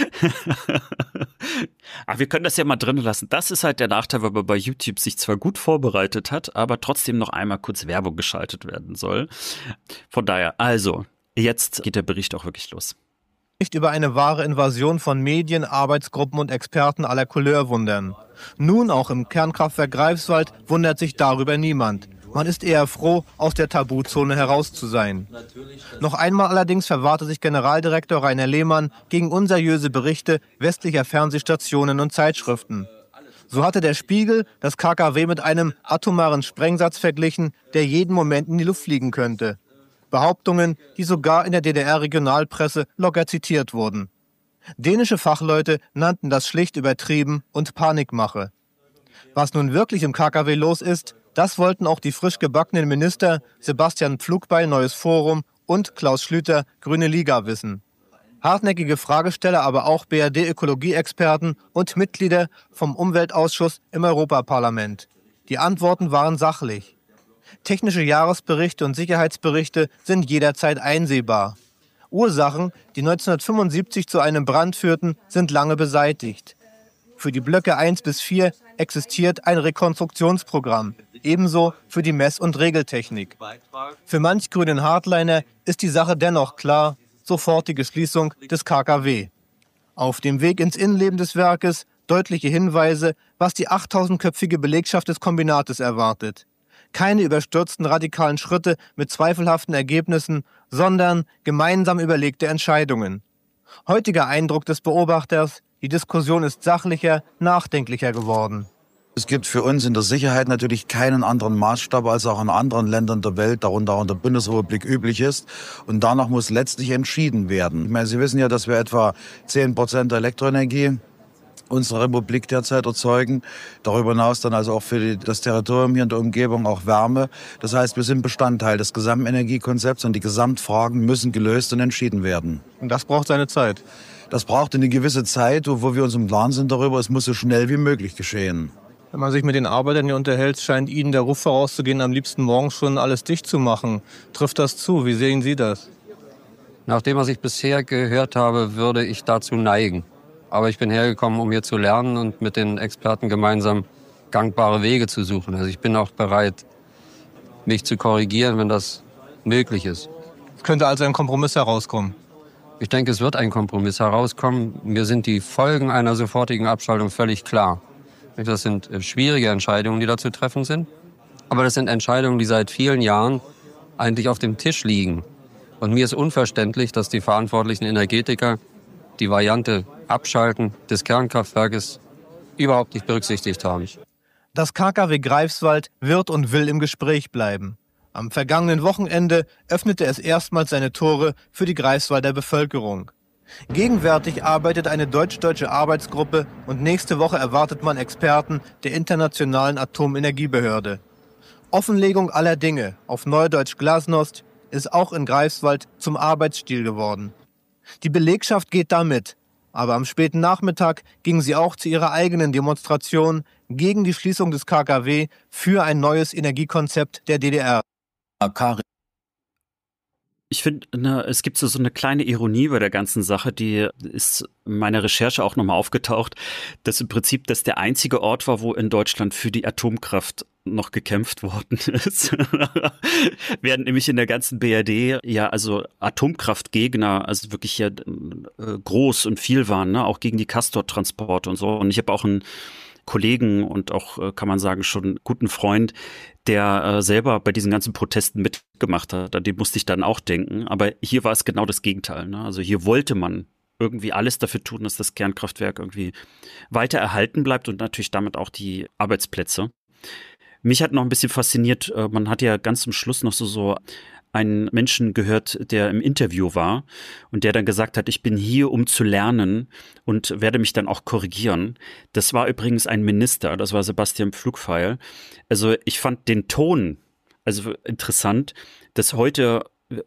Ach, wir können das ja mal drin lassen. Das ist halt der Nachteil, weil man bei YouTube sich zwar gut vorbereitet hat, aber trotzdem noch einmal kurz Werbung geschaltet werden soll. Von daher, also, jetzt geht der Bericht auch wirklich los. Nicht über eine wahre Invasion von Medien, Arbeitsgruppen und Experten aller Couleur wundern. Nun auch im Kernkraftwerk Greifswald wundert sich darüber niemand. Man ist eher froh, aus der Tabuzone heraus zu sein. Noch einmal allerdings verwahrte sich Generaldirektor Rainer Lehmann gegen unseriöse Berichte westlicher Fernsehstationen und Zeitschriften. So hatte der Spiegel das K K W mit einem atomaren Sprengsatz verglichen, der jeden Moment in die Luft fliegen könnte. Behauptungen, die sogar in der D D R-Regionalpresse locker zitiert wurden. Dänische Fachleute nannten das schlicht übertrieben und Panikmache. Was nun wirklich im K K W los ist, das wollten auch die frisch gebackenen Minister Sebastian Pflugbeil, Neues Forum, und Klaus Schlüter, Grüne Liga, wissen. Hartnäckige Fragesteller, aber auch B R D-Ökologie-Experten und Mitglieder vom Umweltausschuss im Europaparlament. Die Antworten waren sachlich. Technische Jahresberichte und Sicherheitsberichte sind jederzeit einsehbar. Ursachen, die neunzehnhundertfünfundsiebzig zu einem Brand führten, sind lange beseitigt. Für die Blöcke eins bis vier existiert ein Rekonstruktionsprogramm, ebenso für die Mess- und Regeltechnik. Für manch grünen Hardliner ist die Sache dennoch klar: sofortige Schließung des K K W. Auf dem Weg ins Innenleben des Werkes deutliche Hinweise, was die achttausendköpfige Belegschaft des Kombinates erwartet. Keine überstürzten radikalen Schritte mit zweifelhaften Ergebnissen, sondern gemeinsam überlegte Entscheidungen. Heutiger Eindruck des Beobachters: die Diskussion ist sachlicher, nachdenklicher geworden. Es gibt für uns in der Sicherheit natürlich keinen anderen Maßstab, als auch in anderen Ländern der Welt, darunter auch in der Bundesrepublik, üblich ist. Und danach muss letztlich entschieden werden. Ich meine, Sie wissen ja, dass wir etwa zehn Prozent der Elektroenergie unserer Republik derzeit erzeugen. Darüber hinaus dann also auch für die, das Territorium hier in der Umgebung auch Wärme. Das heißt, wir sind Bestandteil des Gesamtenergiekonzepts und die Gesamtfragen müssen gelöst und entschieden werden. Und das braucht seine Zeit? Das braucht eine gewisse Zeit, wo wir uns im Klaren sind darüber, es muss so schnell wie möglich geschehen. Wenn man sich mit den Arbeitern hier unterhält, scheint Ihnen der Ruf vorauszugehen, am liebsten morgens schon alles dicht zu machen. Trifft das zu? Wie sehen Sie das? Nach dem, was ich bisher gehört habe, würde ich dazu neigen. Aber ich bin hergekommen, um hier zu lernen und mit den Experten gemeinsam gangbare Wege zu suchen. Also ich bin auch bereit, mich zu korrigieren, wenn das möglich ist. Es könnte also ein Kompromiss herauskommen? Ich denke, es wird ein Kompromiss herauskommen. Mir sind die Folgen einer sofortigen Abschaltung völlig klar. Das sind schwierige Entscheidungen, die da zu treffen sind. Aber das sind Entscheidungen, die seit vielen Jahren eigentlich auf dem Tisch liegen. Und mir ist unverständlich, dass die verantwortlichen Energetiker die Variante Abschalten des Kernkraftwerkes überhaupt nicht berücksichtigt haben. Das K K W Greifswald wird und will im Gespräch bleiben. Am vergangenen Wochenende öffnete es erstmals seine Tore für die Greifswalder Bevölkerung. Gegenwärtig arbeitet eine deutsch-deutsche Arbeitsgruppe und nächste Woche erwartet man Experten der Internationalen Atomenergiebehörde. Offenlegung aller Dinge, auf Neudeutsch Glasnost, ist auch in Greifswald zum Arbeitsstil geworden. Die Belegschaft geht da mit, aber am späten Nachmittag ging sie auch zu ihrer eigenen Demonstration gegen die Schließung des K K W für ein neues Energiekonzept der D D R. Ich finde, ne, es gibt so, so eine kleine Ironie bei der ganzen Sache, die ist in meiner Recherche auch nochmal aufgetaucht, dass im Prinzip das der einzige Ort war, wo in Deutschland für die Atomkraft noch gekämpft worden ist. Während nämlich in der ganzen B R D ja also Atomkraftgegner also wirklich ja äh, groß und viel waren, ne? Auch gegen die Castor-Transporte und so. Und ich habe auch einen Kollegen und auch, kann man sagen, schon guten Freund, der äh, selber bei diesen ganzen Protesten mitgemacht hat. An den musste ich dann auch denken. Aber hier war es genau das Gegenteil, ne? Also hier wollte man irgendwie alles dafür tun, dass das Kernkraftwerk irgendwie weiter erhalten bleibt und natürlich damit auch die Arbeitsplätze. Mich hat noch ein bisschen fasziniert, äh, man hat ja ganz zum Schluss noch so, so einen Menschen gehört, der im Interview war und der dann gesagt hat, ich bin hier, um zu lernen und werde mich dann auch korrigieren. Das war übrigens ein Minister, das war Sebastian Pflugpfeil. Also ich fand den Ton also interessant, dass heute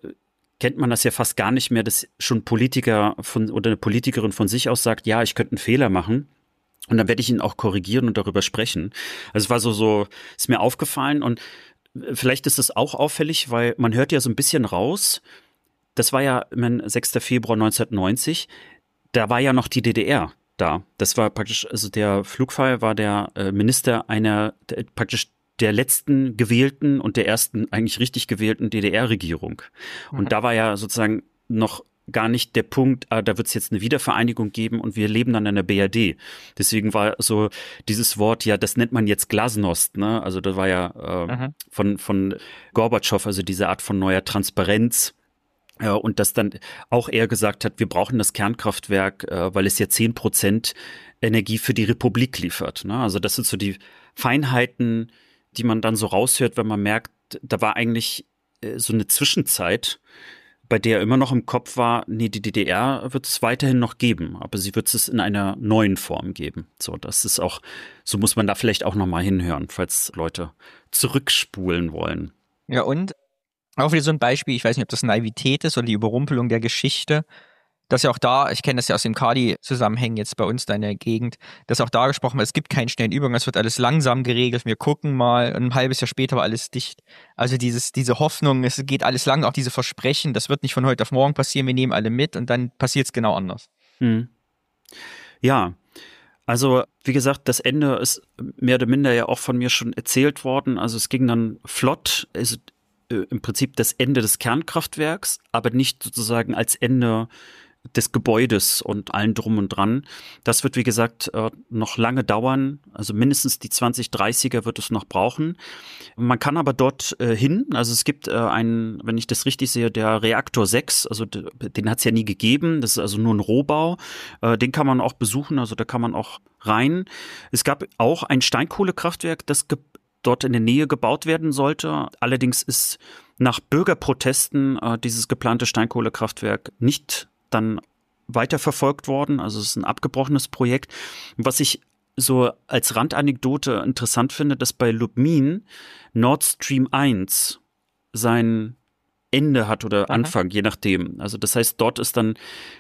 kennt man das ja fast gar nicht mehr, dass schon Politiker von oder eine Politikerin von sich aus sagt, ja, ich könnte einen Fehler machen. Und dann werde ich ihn auch korrigieren und darüber sprechen. Also es war so, so, ist mir aufgefallen und vielleicht ist es auch auffällig, weil man hört ja so ein bisschen raus, das war ja mein sechster Februar neunzehnhundertneunzig, da war ja noch die D D R da. Das war praktisch, also der Pflugpfeil war der äh, Minister einer, der, praktisch der letzten gewählten und der ersten eigentlich richtig gewählten D D R-Regierung. Mhm. Und da war ja sozusagen noch gar nicht der Punkt, ah, da wird es jetzt eine Wiedervereinigung geben und wir leben dann in der B R D. Deswegen war so dieses Wort, ja, das nennt man jetzt Glasnost, ne? Also das war ja äh, mhm. von, von Gorbatschow, also diese Art von neuer Transparenz. Äh, und das dann auch er gesagt hat, wir brauchen das Kernkraftwerk, äh, weil es ja zehn Prozent Energie für die Republik liefert, ne? Also das sind so die Feinheiten, die man dann so raushört, wenn man merkt, da war eigentlich äh, so eine Zwischenzeit, bei der immer noch im Kopf war, nee, die D D R wird es weiterhin noch geben, aber sie wird es in einer neuen Form geben. So, das ist auch, so muss man da vielleicht auch nochmal hinhören, falls Leute zurückspulen wollen. Ja, und auch wieder so ein Beispiel, ich weiß nicht, ob das Naivität ist oder die Überrumpelung der Geschichte, dass ja auch da, ich kenne das ja aus dem Kadi-Zusammenhang jetzt bei uns da in der Gegend, dass auch da gesprochen wird, es gibt keinen schnellen Übergang, es wird alles langsam geregelt, wir gucken mal, ein halbes Jahr später war alles dicht. Also dieses, diese Hoffnung, es geht alles lang, auch diese Versprechen, das wird nicht von heute auf morgen passieren, wir nehmen alle mit und dann passiert es genau anders. Hm. Ja, also wie gesagt, das Ende ist mehr oder minder ja auch von mir schon erzählt worden, also es ging dann flott, also äh, im Prinzip das Ende des Kernkraftwerks, aber nicht sozusagen als Ende des Gebäudes und allen drum und dran. Das wird, wie gesagt, noch lange dauern. Also mindestens die zwanzig dreißiger wird es noch brauchen. Man kann aber dort hin, also es gibt einen, wenn ich das richtig sehe, der Reaktor sechs, also den hat es ja nie gegeben. Das ist also nur ein Rohbau. Den kann man auch besuchen, also da kann man auch rein. Es gab auch ein Steinkohlekraftwerk, das ge- dort in der Nähe gebaut werden sollte. Allerdings ist nach Bürgerprotesten dieses geplante Steinkohlekraftwerk nicht dann weiterverfolgt worden, also es ist ein abgebrochenes Projekt. Was ich so als Randanekdote interessant finde, dass bei Lubmin Nord Stream eins sein Ende hat oder Aha. Anfang, je nachdem. Also das heißt, dort ist dann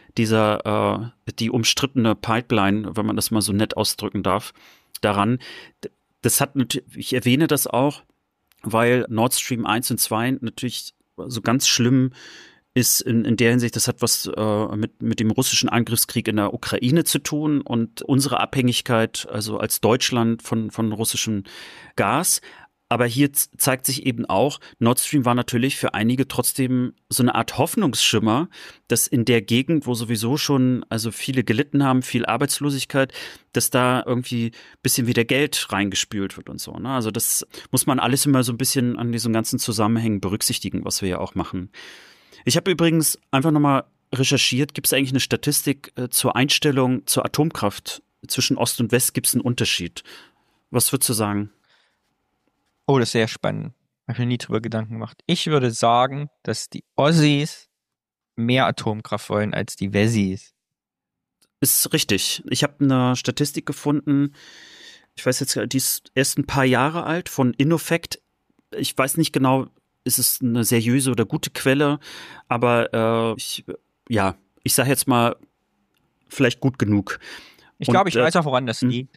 dieser, äh, die umstrittene Pipeline, wenn man das mal so nett ausdrücken darf, daran. Das hat natürlich, ich erwähne das auch, weil Nord Stream eins und zwei natürlich so ganz schlimm ist in, in der Hinsicht, das hat was äh, mit, mit dem russischen Angriffskrieg in der Ukraine zu tun und unsere Abhängigkeit, also als Deutschland von, von russischem Gas. Aber hier z- zeigt sich eben auch, Nord Stream war natürlich für einige trotzdem so eine Art Hoffnungsschimmer, dass in der Gegend, wo sowieso schon also viele gelitten haben, viel Arbeitslosigkeit, dass da irgendwie ein bisschen wieder Geld reingespült wird und so. Ne? Also das muss man alles immer so ein bisschen an diesen ganzen Zusammenhängen berücksichtigen, was wir ja auch machen. Ich habe übrigens einfach nochmal recherchiert, gibt es eigentlich eine Statistik äh, zur Einstellung zur Atomkraft zwischen Ost und West, gibt es einen Unterschied? Was würdest du sagen? Oh, das ist sehr spannend. Habe ich mir nie drüber Gedanken gemacht. Ich würde sagen, dass die Ossis mehr Atomkraft wollen als die Wessis. Ist richtig. Ich habe eine Statistik gefunden, ich weiß jetzt, die ist erst ein paar Jahre alt, von Innofect. Ich weiß nicht genau, ist es eine seriöse oder gute Quelle, aber äh, ich, ja, ich sage jetzt mal, vielleicht gut genug. Ich glaube, ich äh, weiß auch, woran das liegt.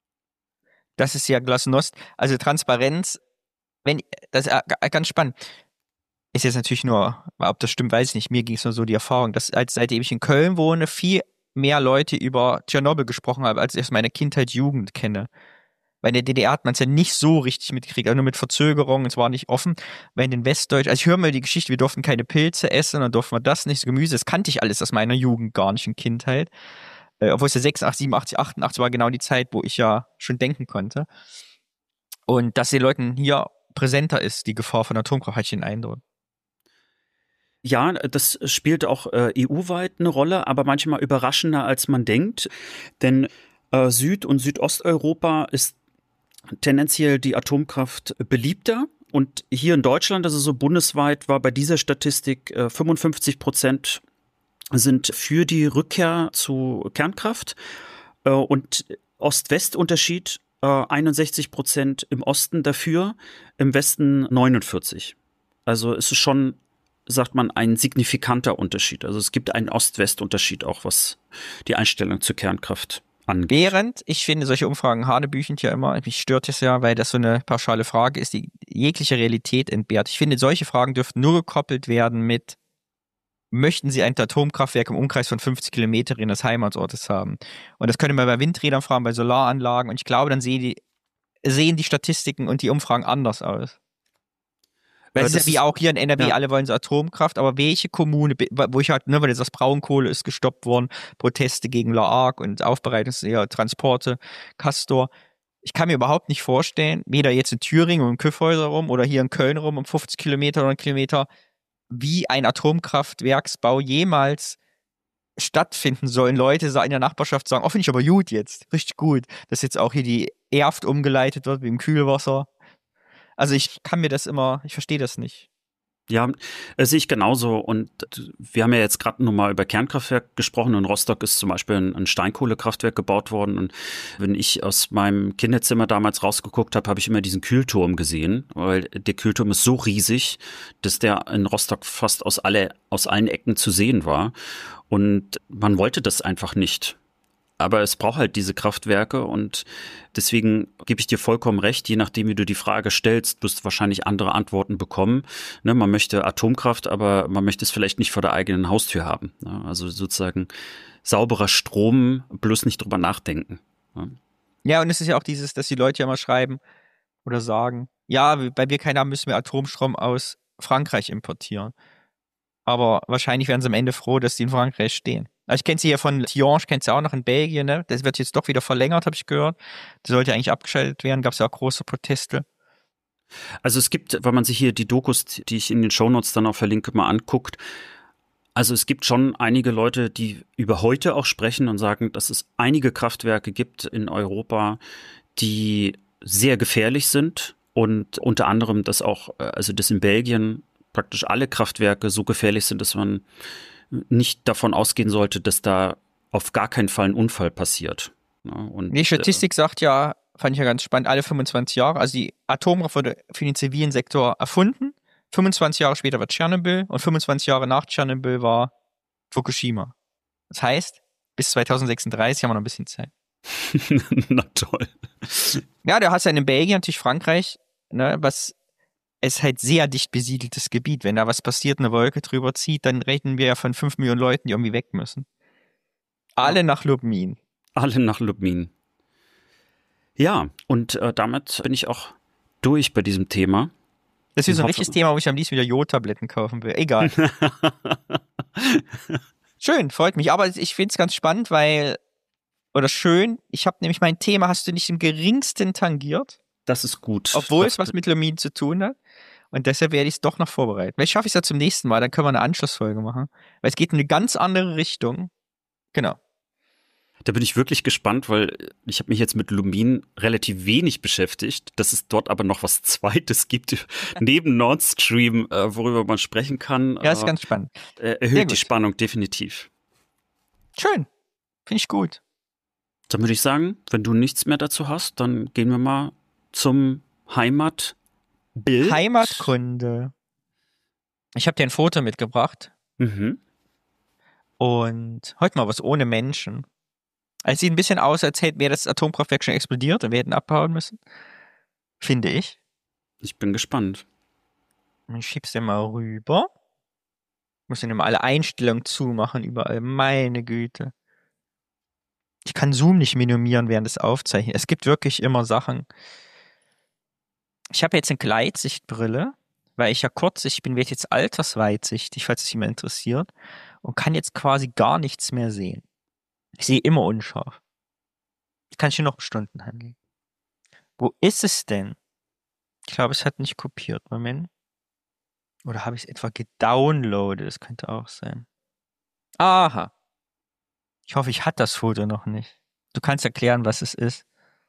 Das ist ja Glasnost, also Transparenz, wenn, das ist ganz spannend. Ist jetzt natürlich nur, ob das stimmt, weiß ich nicht, mir ging es nur so die Erfahrung, dass als seitdem ich in Köln wohne, viel mehr Leute über Tschernobyl gesprochen haben, als ich aus meiner Kindheit, Jugend kenne. Weil in der D D R hat man es ja nicht so richtig mitgekriegt, also nur mit Verzögerung, es war nicht offen. Weil in den Westdeutschen, also ich höre mal die Geschichte, wir durften keine Pilze essen, dann durften wir das nicht, so Gemüse, das kannte ich alles aus meiner Jugend gar nicht in Kindheit. Äh, obwohl es ja sechsundachtzig, siebenundachtzig, achtundachtzig war genau die Zeit, wo ich ja schon denken konnte. Und dass den Leuten hier präsenter ist, die Gefahr von Atomkraft, hatte ich den Eindruck. Ja, das spielt auch äh, E U-weit eine Rolle, aber manchmal überraschender, als man denkt. Denn äh, Süd- und Südosteuropa ist tendenziell die Atomkraft beliebter. Und hier in Deutschland, also so bundesweit, war bei dieser Statistik äh, fünfundfünfzig Prozent sind für die Rückkehr zu Kernkraft. Äh, und Ost-West-Unterschied, äh, einundsechzig Prozent im Osten dafür, im Westen neunundvierzig. Also es ist schon, sagt man, ein signifikanter Unterschied. Also es gibt einen Ost-West-Unterschied auch, was die Einstellung zur Kernkraft angeht. Während, ich finde solche Umfragen hanebüchend ja immer, mich stört es ja, weil das so eine pauschale Frage ist, die jegliche Realität entbehrt. Ich finde, solche Fragen dürften nur gekoppelt werden mit, möchten Sie ein Atomkraftwerk im Umkreis von fünfzig Kilometern des Heimatsortes haben? Und das könnte man bei Windrädern fragen, bei Solaranlagen. Und ich glaube, dann sehen die, sehen die Statistiken und die Umfragen anders aus. Weil es ist ja wie auch hier in N R W, ja. Alle wollen so Atomkraft, aber welche Kommune, wo ich halt, ne, weil das Braunkohle ist gestoppt worden, Proteste gegen La Hague und Aufbereitungs-, ja, Transporte, Castor. Ich kann mir überhaupt nicht vorstellen, weder jetzt in Thüringen um Kyffhäuser rum oder hier in Köln rum um fünfzig Kilometer oder einen Kilometer, wie ein Atomkraftwerksbau jemals stattfinden soll. Leute in der Nachbarschaft sagen, oh, finde ich aber gut jetzt, richtig gut, dass jetzt auch hier die Erft umgeleitet wird wie im Kühlwasser. Also ich kann mir das immer, ich verstehe das nicht. Ja, das sehe ich genauso. Und wir haben ja jetzt gerade nochmal über Kernkraftwerk gesprochen. In Rostock ist zum Beispiel ein Steinkohlekraftwerk gebaut worden. Und wenn ich aus meinem Kinderzimmer damals rausgeguckt habe, habe ich immer diesen Kühlturm gesehen. Weil der Kühlturm ist so riesig, dass der in Rostock fast aus, alle, aus allen Ecken zu sehen war. Und man wollte das einfach nicht. Aber es braucht halt diese Kraftwerke und deswegen gebe ich dir vollkommen recht, je nachdem, wie du die Frage stellst, wirst du wahrscheinlich andere Antworten bekommen. Ne, man möchte Atomkraft, aber man möchte es vielleicht nicht vor der eigenen Haustür haben. Ne, also sozusagen sauberer Strom, bloß nicht drüber nachdenken. Ne. Ja, und es ist ja auch dieses, dass die Leute ja mal schreiben oder sagen, ja, weil wir keinen haben, müssen wir Atomstrom aus Frankreich importieren. Aber wahrscheinlich werden sie am Ende froh, dass die in Frankreich stehen. Also ich kenne sie ja von Tihange, kennst du auch noch in Belgien, ne? Das wird jetzt doch wieder verlängert, habe ich gehört. Das sollte eigentlich abgeschaltet werden, gab es ja auch große Proteste. Also es gibt, wenn man sich hier die Dokus, die ich in den Shownotes dann auch verlinke, mal anguckt, also es gibt schon einige Leute, die über heute auch sprechen und sagen, dass es einige Kraftwerke gibt in Europa, die sehr gefährlich sind und unter anderem, dass auch, also das in Belgien praktisch alle Kraftwerke so gefährlich sind, dass man nicht davon ausgehen sollte, dass da auf gar keinen Fall ein Unfall passiert. Ja, und, die Statistik äh, sagt ja, fand ich ja ganz spannend, alle fünfundzwanzig Jahre, also die Atomkraft wurde für den zivilen Sektor erfunden, fünfundzwanzig Jahre später war Tschernobyl und fünfundzwanzig Jahre nach Tschernobyl war Fukushima. Das heißt, bis zweitausendsechsunddreißig haben wir noch ein bisschen Zeit. Na toll. Ja, du hast ja in Belgien, natürlich Frankreich, ne, was es ist halt sehr dicht besiedeltes Gebiet. Wenn da was passiert, eine Wolke drüber zieht, dann reden wir ja von fünf Millionen Leuten, die irgendwie weg müssen. Alle nach Lubmin. Alle nach Lubmin. Ja, und äh, damit bin ich auch durch bei diesem Thema. Das ist so ein richtiges Thema, wo ich am liebsten wieder Jodtabletten kaufen will. Egal. Schön, freut mich. Aber ich finde es ganz spannend, weil, oder schön, ich habe nämlich mein Thema, hast du nicht im geringsten tangiert. Das ist gut. Obwohl das es was mit Lumin zu tun hat. Und deshalb werde ich es doch noch vorbereiten. Vielleicht schaffe ich es ja zum nächsten Mal, dann können wir eine Anschlussfolge machen. Weil es geht in eine ganz andere Richtung. Genau. Da bin ich wirklich gespannt, weil ich habe mich jetzt mit Lumin relativ wenig beschäftigt, dass es dort aber noch was Zweites gibt, neben Nord Stream, äh, worüber man sprechen kann. Ja, ist ganz spannend. Äh, erhöht die Spannung definitiv. Schön. Finde ich gut. Dann würde ich sagen, wenn du nichts mehr dazu hast, dann gehen wir mal zum Heimatbild. Heimatkunde. Ich habe dir ein Foto mitgebracht. Mhm. Und heute mal was ohne Menschen. Es sieht ein bisschen aus, als hätte wäre das Atomkraftwerk schon explodiert und wir hätten abhauen müssen. Finde ich. Ich bin gespannt. Ich schieb's dir mal rüber. Ich muss dir mal alle Einstellungen zumachen überall. Meine Güte. Ich kann Zoom nicht minimieren während des Aufzeichnen. Es gibt wirklich immer Sachen. Ich habe jetzt eine Gleitsichtbrille, weil ich ja kurzsichtig bin, werde jetzt altersweitsichtig, falls es jemand interessiert, und kann jetzt quasi gar nichts mehr sehen. Ich sehe immer unscharf. Ich kann hier noch Stunden handeln. Wo ist es denn? Ich glaube, es hat nicht kopiert. Moment. Oder habe ich es etwa gedownloadet? Das könnte auch sein. Aha. Ich hoffe, ich hatte das Foto noch nicht. Du kannst erklären, was es ist.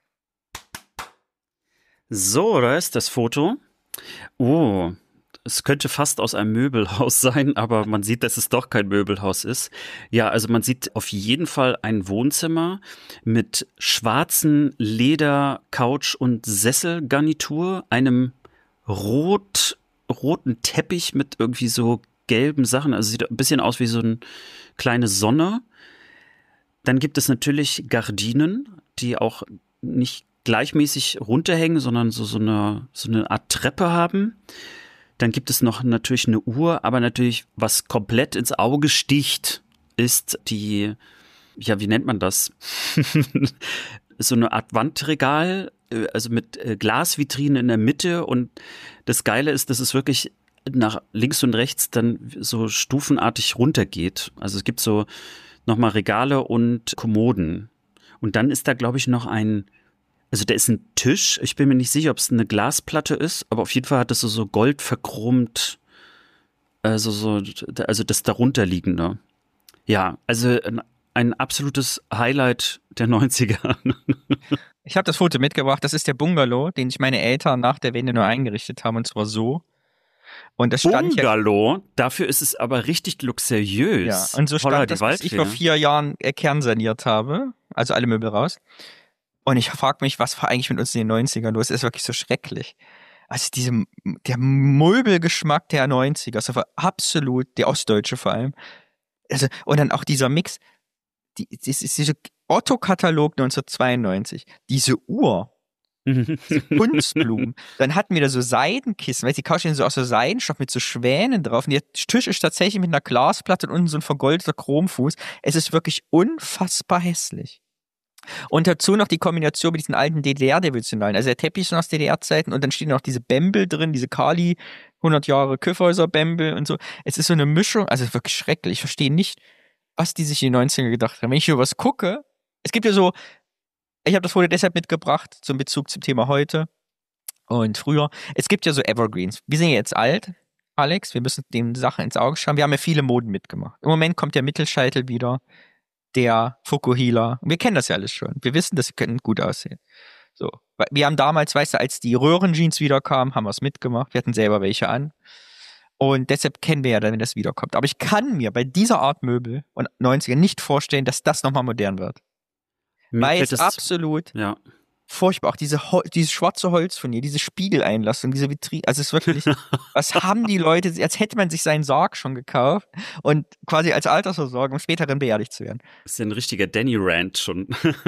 So, da ist das Foto. Oh, es könnte fast aus einem Möbelhaus sein, aber man sieht, dass es doch kein Möbelhaus ist. Ja, also man sieht auf jeden Fall ein Wohnzimmer mit schwarzen Leder, Couch und Sesselgarnitur, einem rot, roten Teppich mit irgendwie so gelben Sachen. Also sieht ein bisschen aus wie so eine kleine Sonne. Dann gibt es natürlich Gardinen, die auch nicht gleichmäßig runterhängen, sondern so, so, eine, so eine Art Treppe haben. Dann gibt es noch natürlich eine Uhr, aber natürlich, was komplett ins Auge sticht, ist die, ja, wie nennt man das? So eine Art Wandregal, also mit Glasvitrinen in der Mitte. Und das Geile ist, dass es wirklich nach links und rechts dann so stufenartig runtergeht. Also es gibt so nochmal Regale und Kommoden. Und dann ist da, glaube ich, noch ein, also da ist ein Tisch. Ich bin mir nicht sicher, ob es eine Glasplatte ist, aber auf jeden Fall hat es so, so gold verchromt, also so, also das darunterliegende. Ja, also ein, ein absolutes Highlight der neunziger. Ich habe das Foto mitgebracht. Das ist der Bungalow, den sich meine Eltern nach der Wende nur eingerichtet haben, und zwar so. Und das stand Bungalow, ja, dafür ist es aber richtig luxuriös. Ja, und so stand Holla, das, was ich vor vier Jahren äh, kernsaniert habe, also alle Möbel raus. Und ich frage mich, was war eigentlich mit uns in den neunzigern los? Das ist wirklich so schrecklich. Also diese, der Möbelgeschmack der neunziger, das war absolut, der Ostdeutsche vor allem. Also, und dann auch dieser Mix, die, das ist dieser Otto-Katalog neunzehnhundertzweiundneunzig, diese Uhr, diese Kunstblumen. Dann hatten wir da so Seidenkissen, weil die Couch so aus so Seidenstoff mit so Schwänen drauf. Und der Tisch ist tatsächlich mit einer Glasplatte und unten so ein vergoldeter Chromfuß. Es ist wirklich unfassbar hässlich. Und dazu noch die Kombination mit diesen alten D D R-Devotionalen. Also der Teppich ist noch aus D D R-Zeiten und dann stehen noch diese Bämbel drin, diese Kali, hundert Jahre Kyffhäuser-Bämbel und so. Es ist so eine Mischung, also wirklich schrecklich. Ich verstehe nicht, was die sich in den neunzigern gedacht haben. Wenn ich hier was gucke, es gibt ja so, ich habe das Foto deshalb mitgebracht, zum Bezug zum Thema heute und früher. Es gibt ja so Evergreens. Wir sind ja jetzt alt, Alex, wir müssen den Sachen ins Auge schauen. Wir haben ja viele Moden mitgemacht. Im Moment kommt der Mittelscheitel wieder, der Fukuhila. Wir kennen das ja alles schon. Wir wissen, dass sie können gut aussehen. So. Wir haben damals, weißt du, als die Röhrenjeans wiederkamen, haben wir es mitgemacht. Wir hatten selber welche an. Und deshalb kennen wir ja dann, wenn das wiederkommt. Aber ich kann mir bei dieser Art Möbel und neunziger nicht vorstellen, dass das nochmal modern wird. Mir Weil fällt es das- absolut Ja. furchtbar. Auch diese Hol- dieses schwarze Holz von ihr, diese Spiegeleinlassung, diese Vitrine. Also es ist wirklich, was haben die Leute, als hätte man sich seinen Sarg schon gekauft und quasi als Altersversorgung, um später dann beerdigt zu werden. Das ist ja ein richtiger Danny-Rant schon.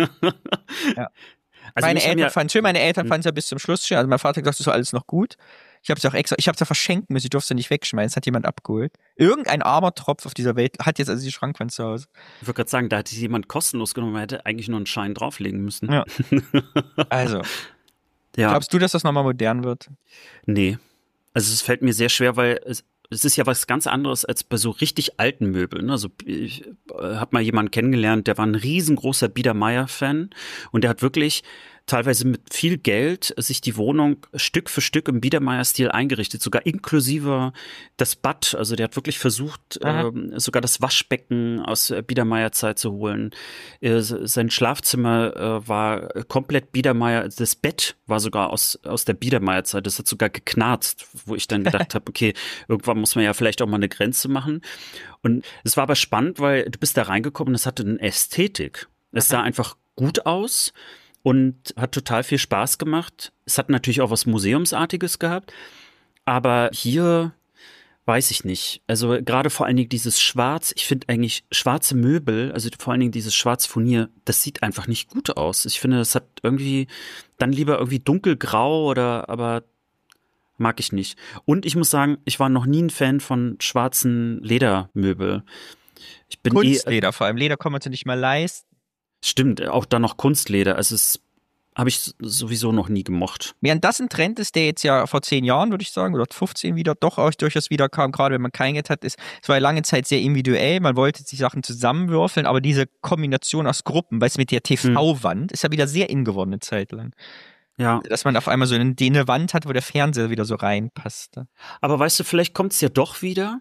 Ja. Also meine mich haben Eltern ja- fanden schön, meine Eltern Hm. fanden es ja bis zum Schluss schön. Also mein Vater hat gesagt, das ist alles noch gut. Ich habe es ja auch extra, ich habe es ja verschenken müssen, ich durfte es ja nicht wegschmeißen, das hat jemand abgeholt. Irgendein armer Tropf auf dieser Welt hat jetzt also die Schrankwand zu Hause. Ich wollte gerade sagen, da hätte jemand kostenlos genommen, man hätte eigentlich nur einen Schein drauflegen müssen. Ja. Also, Ja. Glaubst du, dass das nochmal modern wird? Nee. Also es fällt mir sehr schwer, weil es, es ist ja was ganz anderes als bei so richtig alten Möbeln. Also ich habe mal jemanden kennengelernt, der war ein riesengroßer Biedermeier-Fan und der hat wirklich teilweise mit viel Geld sich die Wohnung Stück für Stück im Biedermeier-Stil eingerichtet, sogar inklusive das Bad. Also der hat wirklich versucht, ähm, sogar das Waschbecken aus der Biedermeier-Zeit zu holen. Äh, sein Schlafzimmer äh, war komplett Biedermeier, das Bett war sogar aus, aus der Biedermeier-Zeit. Das hat sogar geknarzt, wo ich dann gedacht habe, okay, irgendwann muss man ja vielleicht auch mal eine Grenze machen. Und es war aber spannend, weil du bist da reingekommen und es hatte eine Ästhetik. Es sah einfach gut aus. Und hat total viel Spaß gemacht. Es hat natürlich auch was Museumsartiges gehabt. Aber hier weiß ich nicht. Also gerade vor allen Dingen dieses Schwarz. Ich finde eigentlich schwarze Möbel, also vor allen Dingen dieses Schwarz-Furnier, das sieht einfach nicht gut aus. Ich finde, das hat irgendwie dann lieber irgendwie dunkelgrau oder, aber mag ich nicht. Und ich muss sagen, ich war noch nie ein Fan von schwarzen Ledermöbel. Ich bin Kunstleder, eh, vor allem Leder kann man sich nicht mehr leisten. Stimmt, auch da noch Kunstleder. Also es habe ich sowieso noch nie gemocht. Während das ein Trend ist, der jetzt ja vor zehn Jahren, würde ich sagen, oder fünfzehn wieder doch auch durchaus wieder kam, gerade wenn man kein Geld hat, ist, es war ja lange Zeit sehr individuell, man wollte sich Sachen zusammenwürfeln, aber diese Kombination aus Gruppen, weil es mit der T V-Wand, ist ja wieder sehr in geworden eine Zeit lang. Ja. Dass man auf einmal so eine, eine Wand hat, wo der Fernseher wieder so reinpasste. Aber weißt du, vielleicht kommt es ja doch wieder,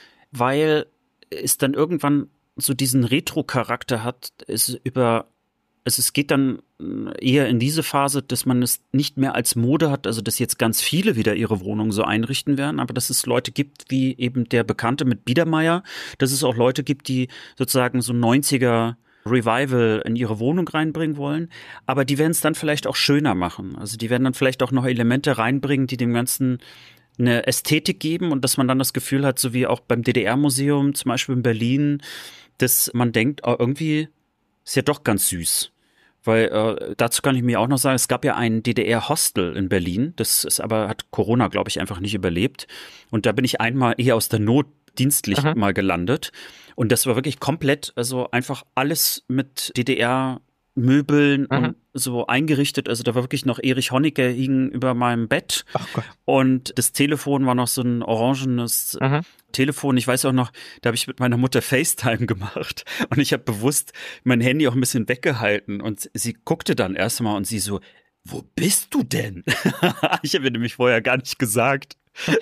weil es dann irgendwann so diesen Retro-Charakter hat, es über, also es geht dann eher in diese Phase, dass man es nicht mehr als Mode hat, also dass jetzt ganz viele wieder ihre Wohnung so einrichten werden, aber dass es Leute gibt, wie eben der Bekannte mit Biedermeier, dass es auch Leute gibt, die sozusagen so neunziger Revival in ihre Wohnung reinbringen wollen, aber die werden es dann vielleicht auch schöner machen. Also die werden dann vielleicht auch noch Elemente reinbringen, die dem Ganzen eine Ästhetik geben und dass man dann das Gefühl hat, so wie auch beim D D R-Museum, zum Beispiel in Berlin, dass man denkt, oh, irgendwie ist ja doch ganz süß. Weil äh, dazu kann ich mir auch noch sagen, es gab ja ein D D R-Hostel in Berlin, das ist aber, hat Corona, glaube ich, einfach nicht überlebt. Und da bin ich einmal eher aus der Not dienstlich Aha. mal gelandet. Und das war wirklich komplett, also einfach alles mit D D R Möbeln mhm. und so eingerichtet. Also da war wirklich noch Erich Honecker hing über meinem Bett. Ach Gott. Und das Telefon war noch so ein orangenes mhm. Telefon. Ich weiß auch noch, da habe ich mit meiner Mutter FaceTime gemacht. Und ich habe bewusst mein Handy auch ein bisschen weggehalten. Und sie guckte dann erstmal und sie so, wo bist du denn? Ich habe ihr nämlich vorher gar nicht gesagt,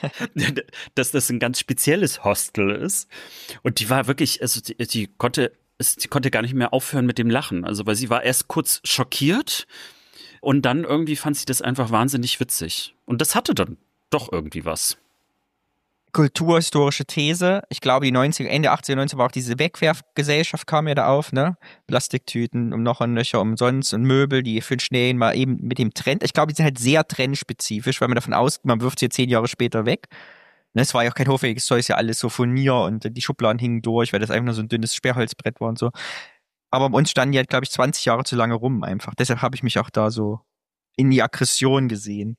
dass das ein ganz spezielles Hostel ist. Und die war wirklich, also die, die konnte Sie konnte gar nicht mehr aufhören mit dem Lachen. Also, weil sie war erst kurz schockiert und dann irgendwie fand sie das einfach wahnsinnig witzig. Und das hatte dann doch irgendwie was. Kulturhistorische These. Ich glaube, die neunziger, Ende achtziger, neunziger war auch diese Wegwerfgesellschaft kam ja da auf, ne? Plastiktüten um noch und nöcher umsonst und Möbel, die für den Schnellen mal eben mit dem Trend. Ich glaube, die sind halt sehr trendspezifisch, weil man davon ausgeht, man wirft sie zehn Jahre später weg. Es war ja auch kein hochwertiges Zeug, ist ja alles so Furnier und die Schubladen hingen durch, weil das einfach nur so ein dünnes Sperrholzbrett war und so. Aber bei uns standen die halt, glaube ich, zwanzig Jahre zu lange rum einfach. Deshalb habe ich mich auch da so in die Aggression gesehen.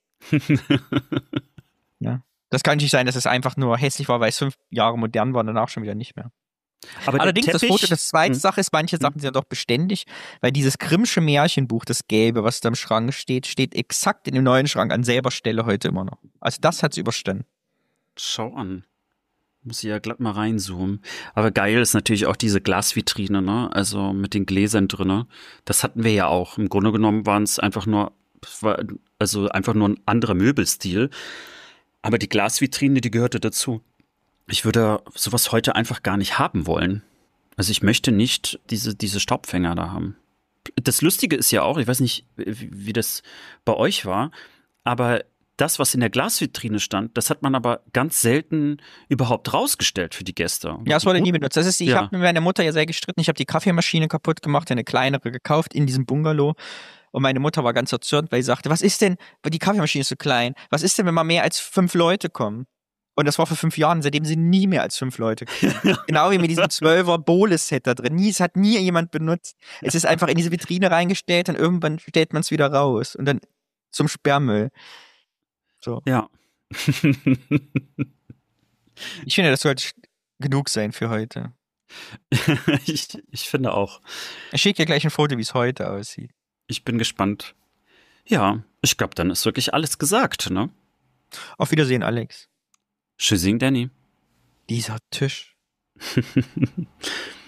Ja. Das kann nicht sein, dass es einfach nur hässlich war, weil es fünf Jahre modern war und danach schon wieder nicht mehr. Aber allerdings, das Foto, das zweite hm. Sache ist, manche Sachen sind ja doch beständig, weil dieses Grimmsche Märchenbuch, das Gelbe, was da im Schrank steht, steht exakt in dem neuen Schrank an selber Stelle heute immer noch. Also das hat es überstanden. Schau an. Muss ich ja glatt mal reinzoomen. Aber geil ist natürlich auch diese Glasvitrine, ne? Also mit den Gläsern drinne. Das hatten wir ja auch. Im Grunde genommen waren es einfach nur, war also einfach nur ein anderer Möbelstil. Aber die Glasvitrine, die gehörte dazu. Ich würde sowas heute einfach gar nicht haben wollen. Also ich möchte nicht diese, diese Staubfänger da haben. Das Lustige ist ja auch, ich weiß nicht, wie, wie das bei euch war, aber das, was in der Glasvitrine stand, das hat man aber ganz selten überhaupt rausgestellt für die Gäste. Ja, es wurde nie benutzt. Das ist, ich ja. habe mit meiner Mutter ja sehr gestritten. Ich habe die Kaffeemaschine kaputt gemacht, eine kleinere gekauft in diesem Bungalow. Und meine Mutter war ganz erzürnt, weil sie sagte, was ist denn, weil die Kaffeemaschine ist so klein, was ist denn, wenn mal mehr als fünf Leute kommen? Und das war vor fünf Jahren, seitdem sind nie mehr als fünf Leute gekommen. Genau wie mit diesem zwölfer Bowle-Set da drin. Nie, es hat nie jemand benutzt. Es ist einfach in diese Vitrine reingestellt und irgendwann stellt man es wieder raus. Und dann zum Sperrmüll. So. Ja. Ich finde, das sollte genug sein für heute. ich, ich finde auch. Ich schicke dir gleich ein Foto, wie es heute aussieht. Ich bin gespannt. Ja, Ich glaube, dann ist wirklich alles gesagt, ne? Auf Wiedersehen, Alex. Tschüssing, Danny. Dieser Tisch.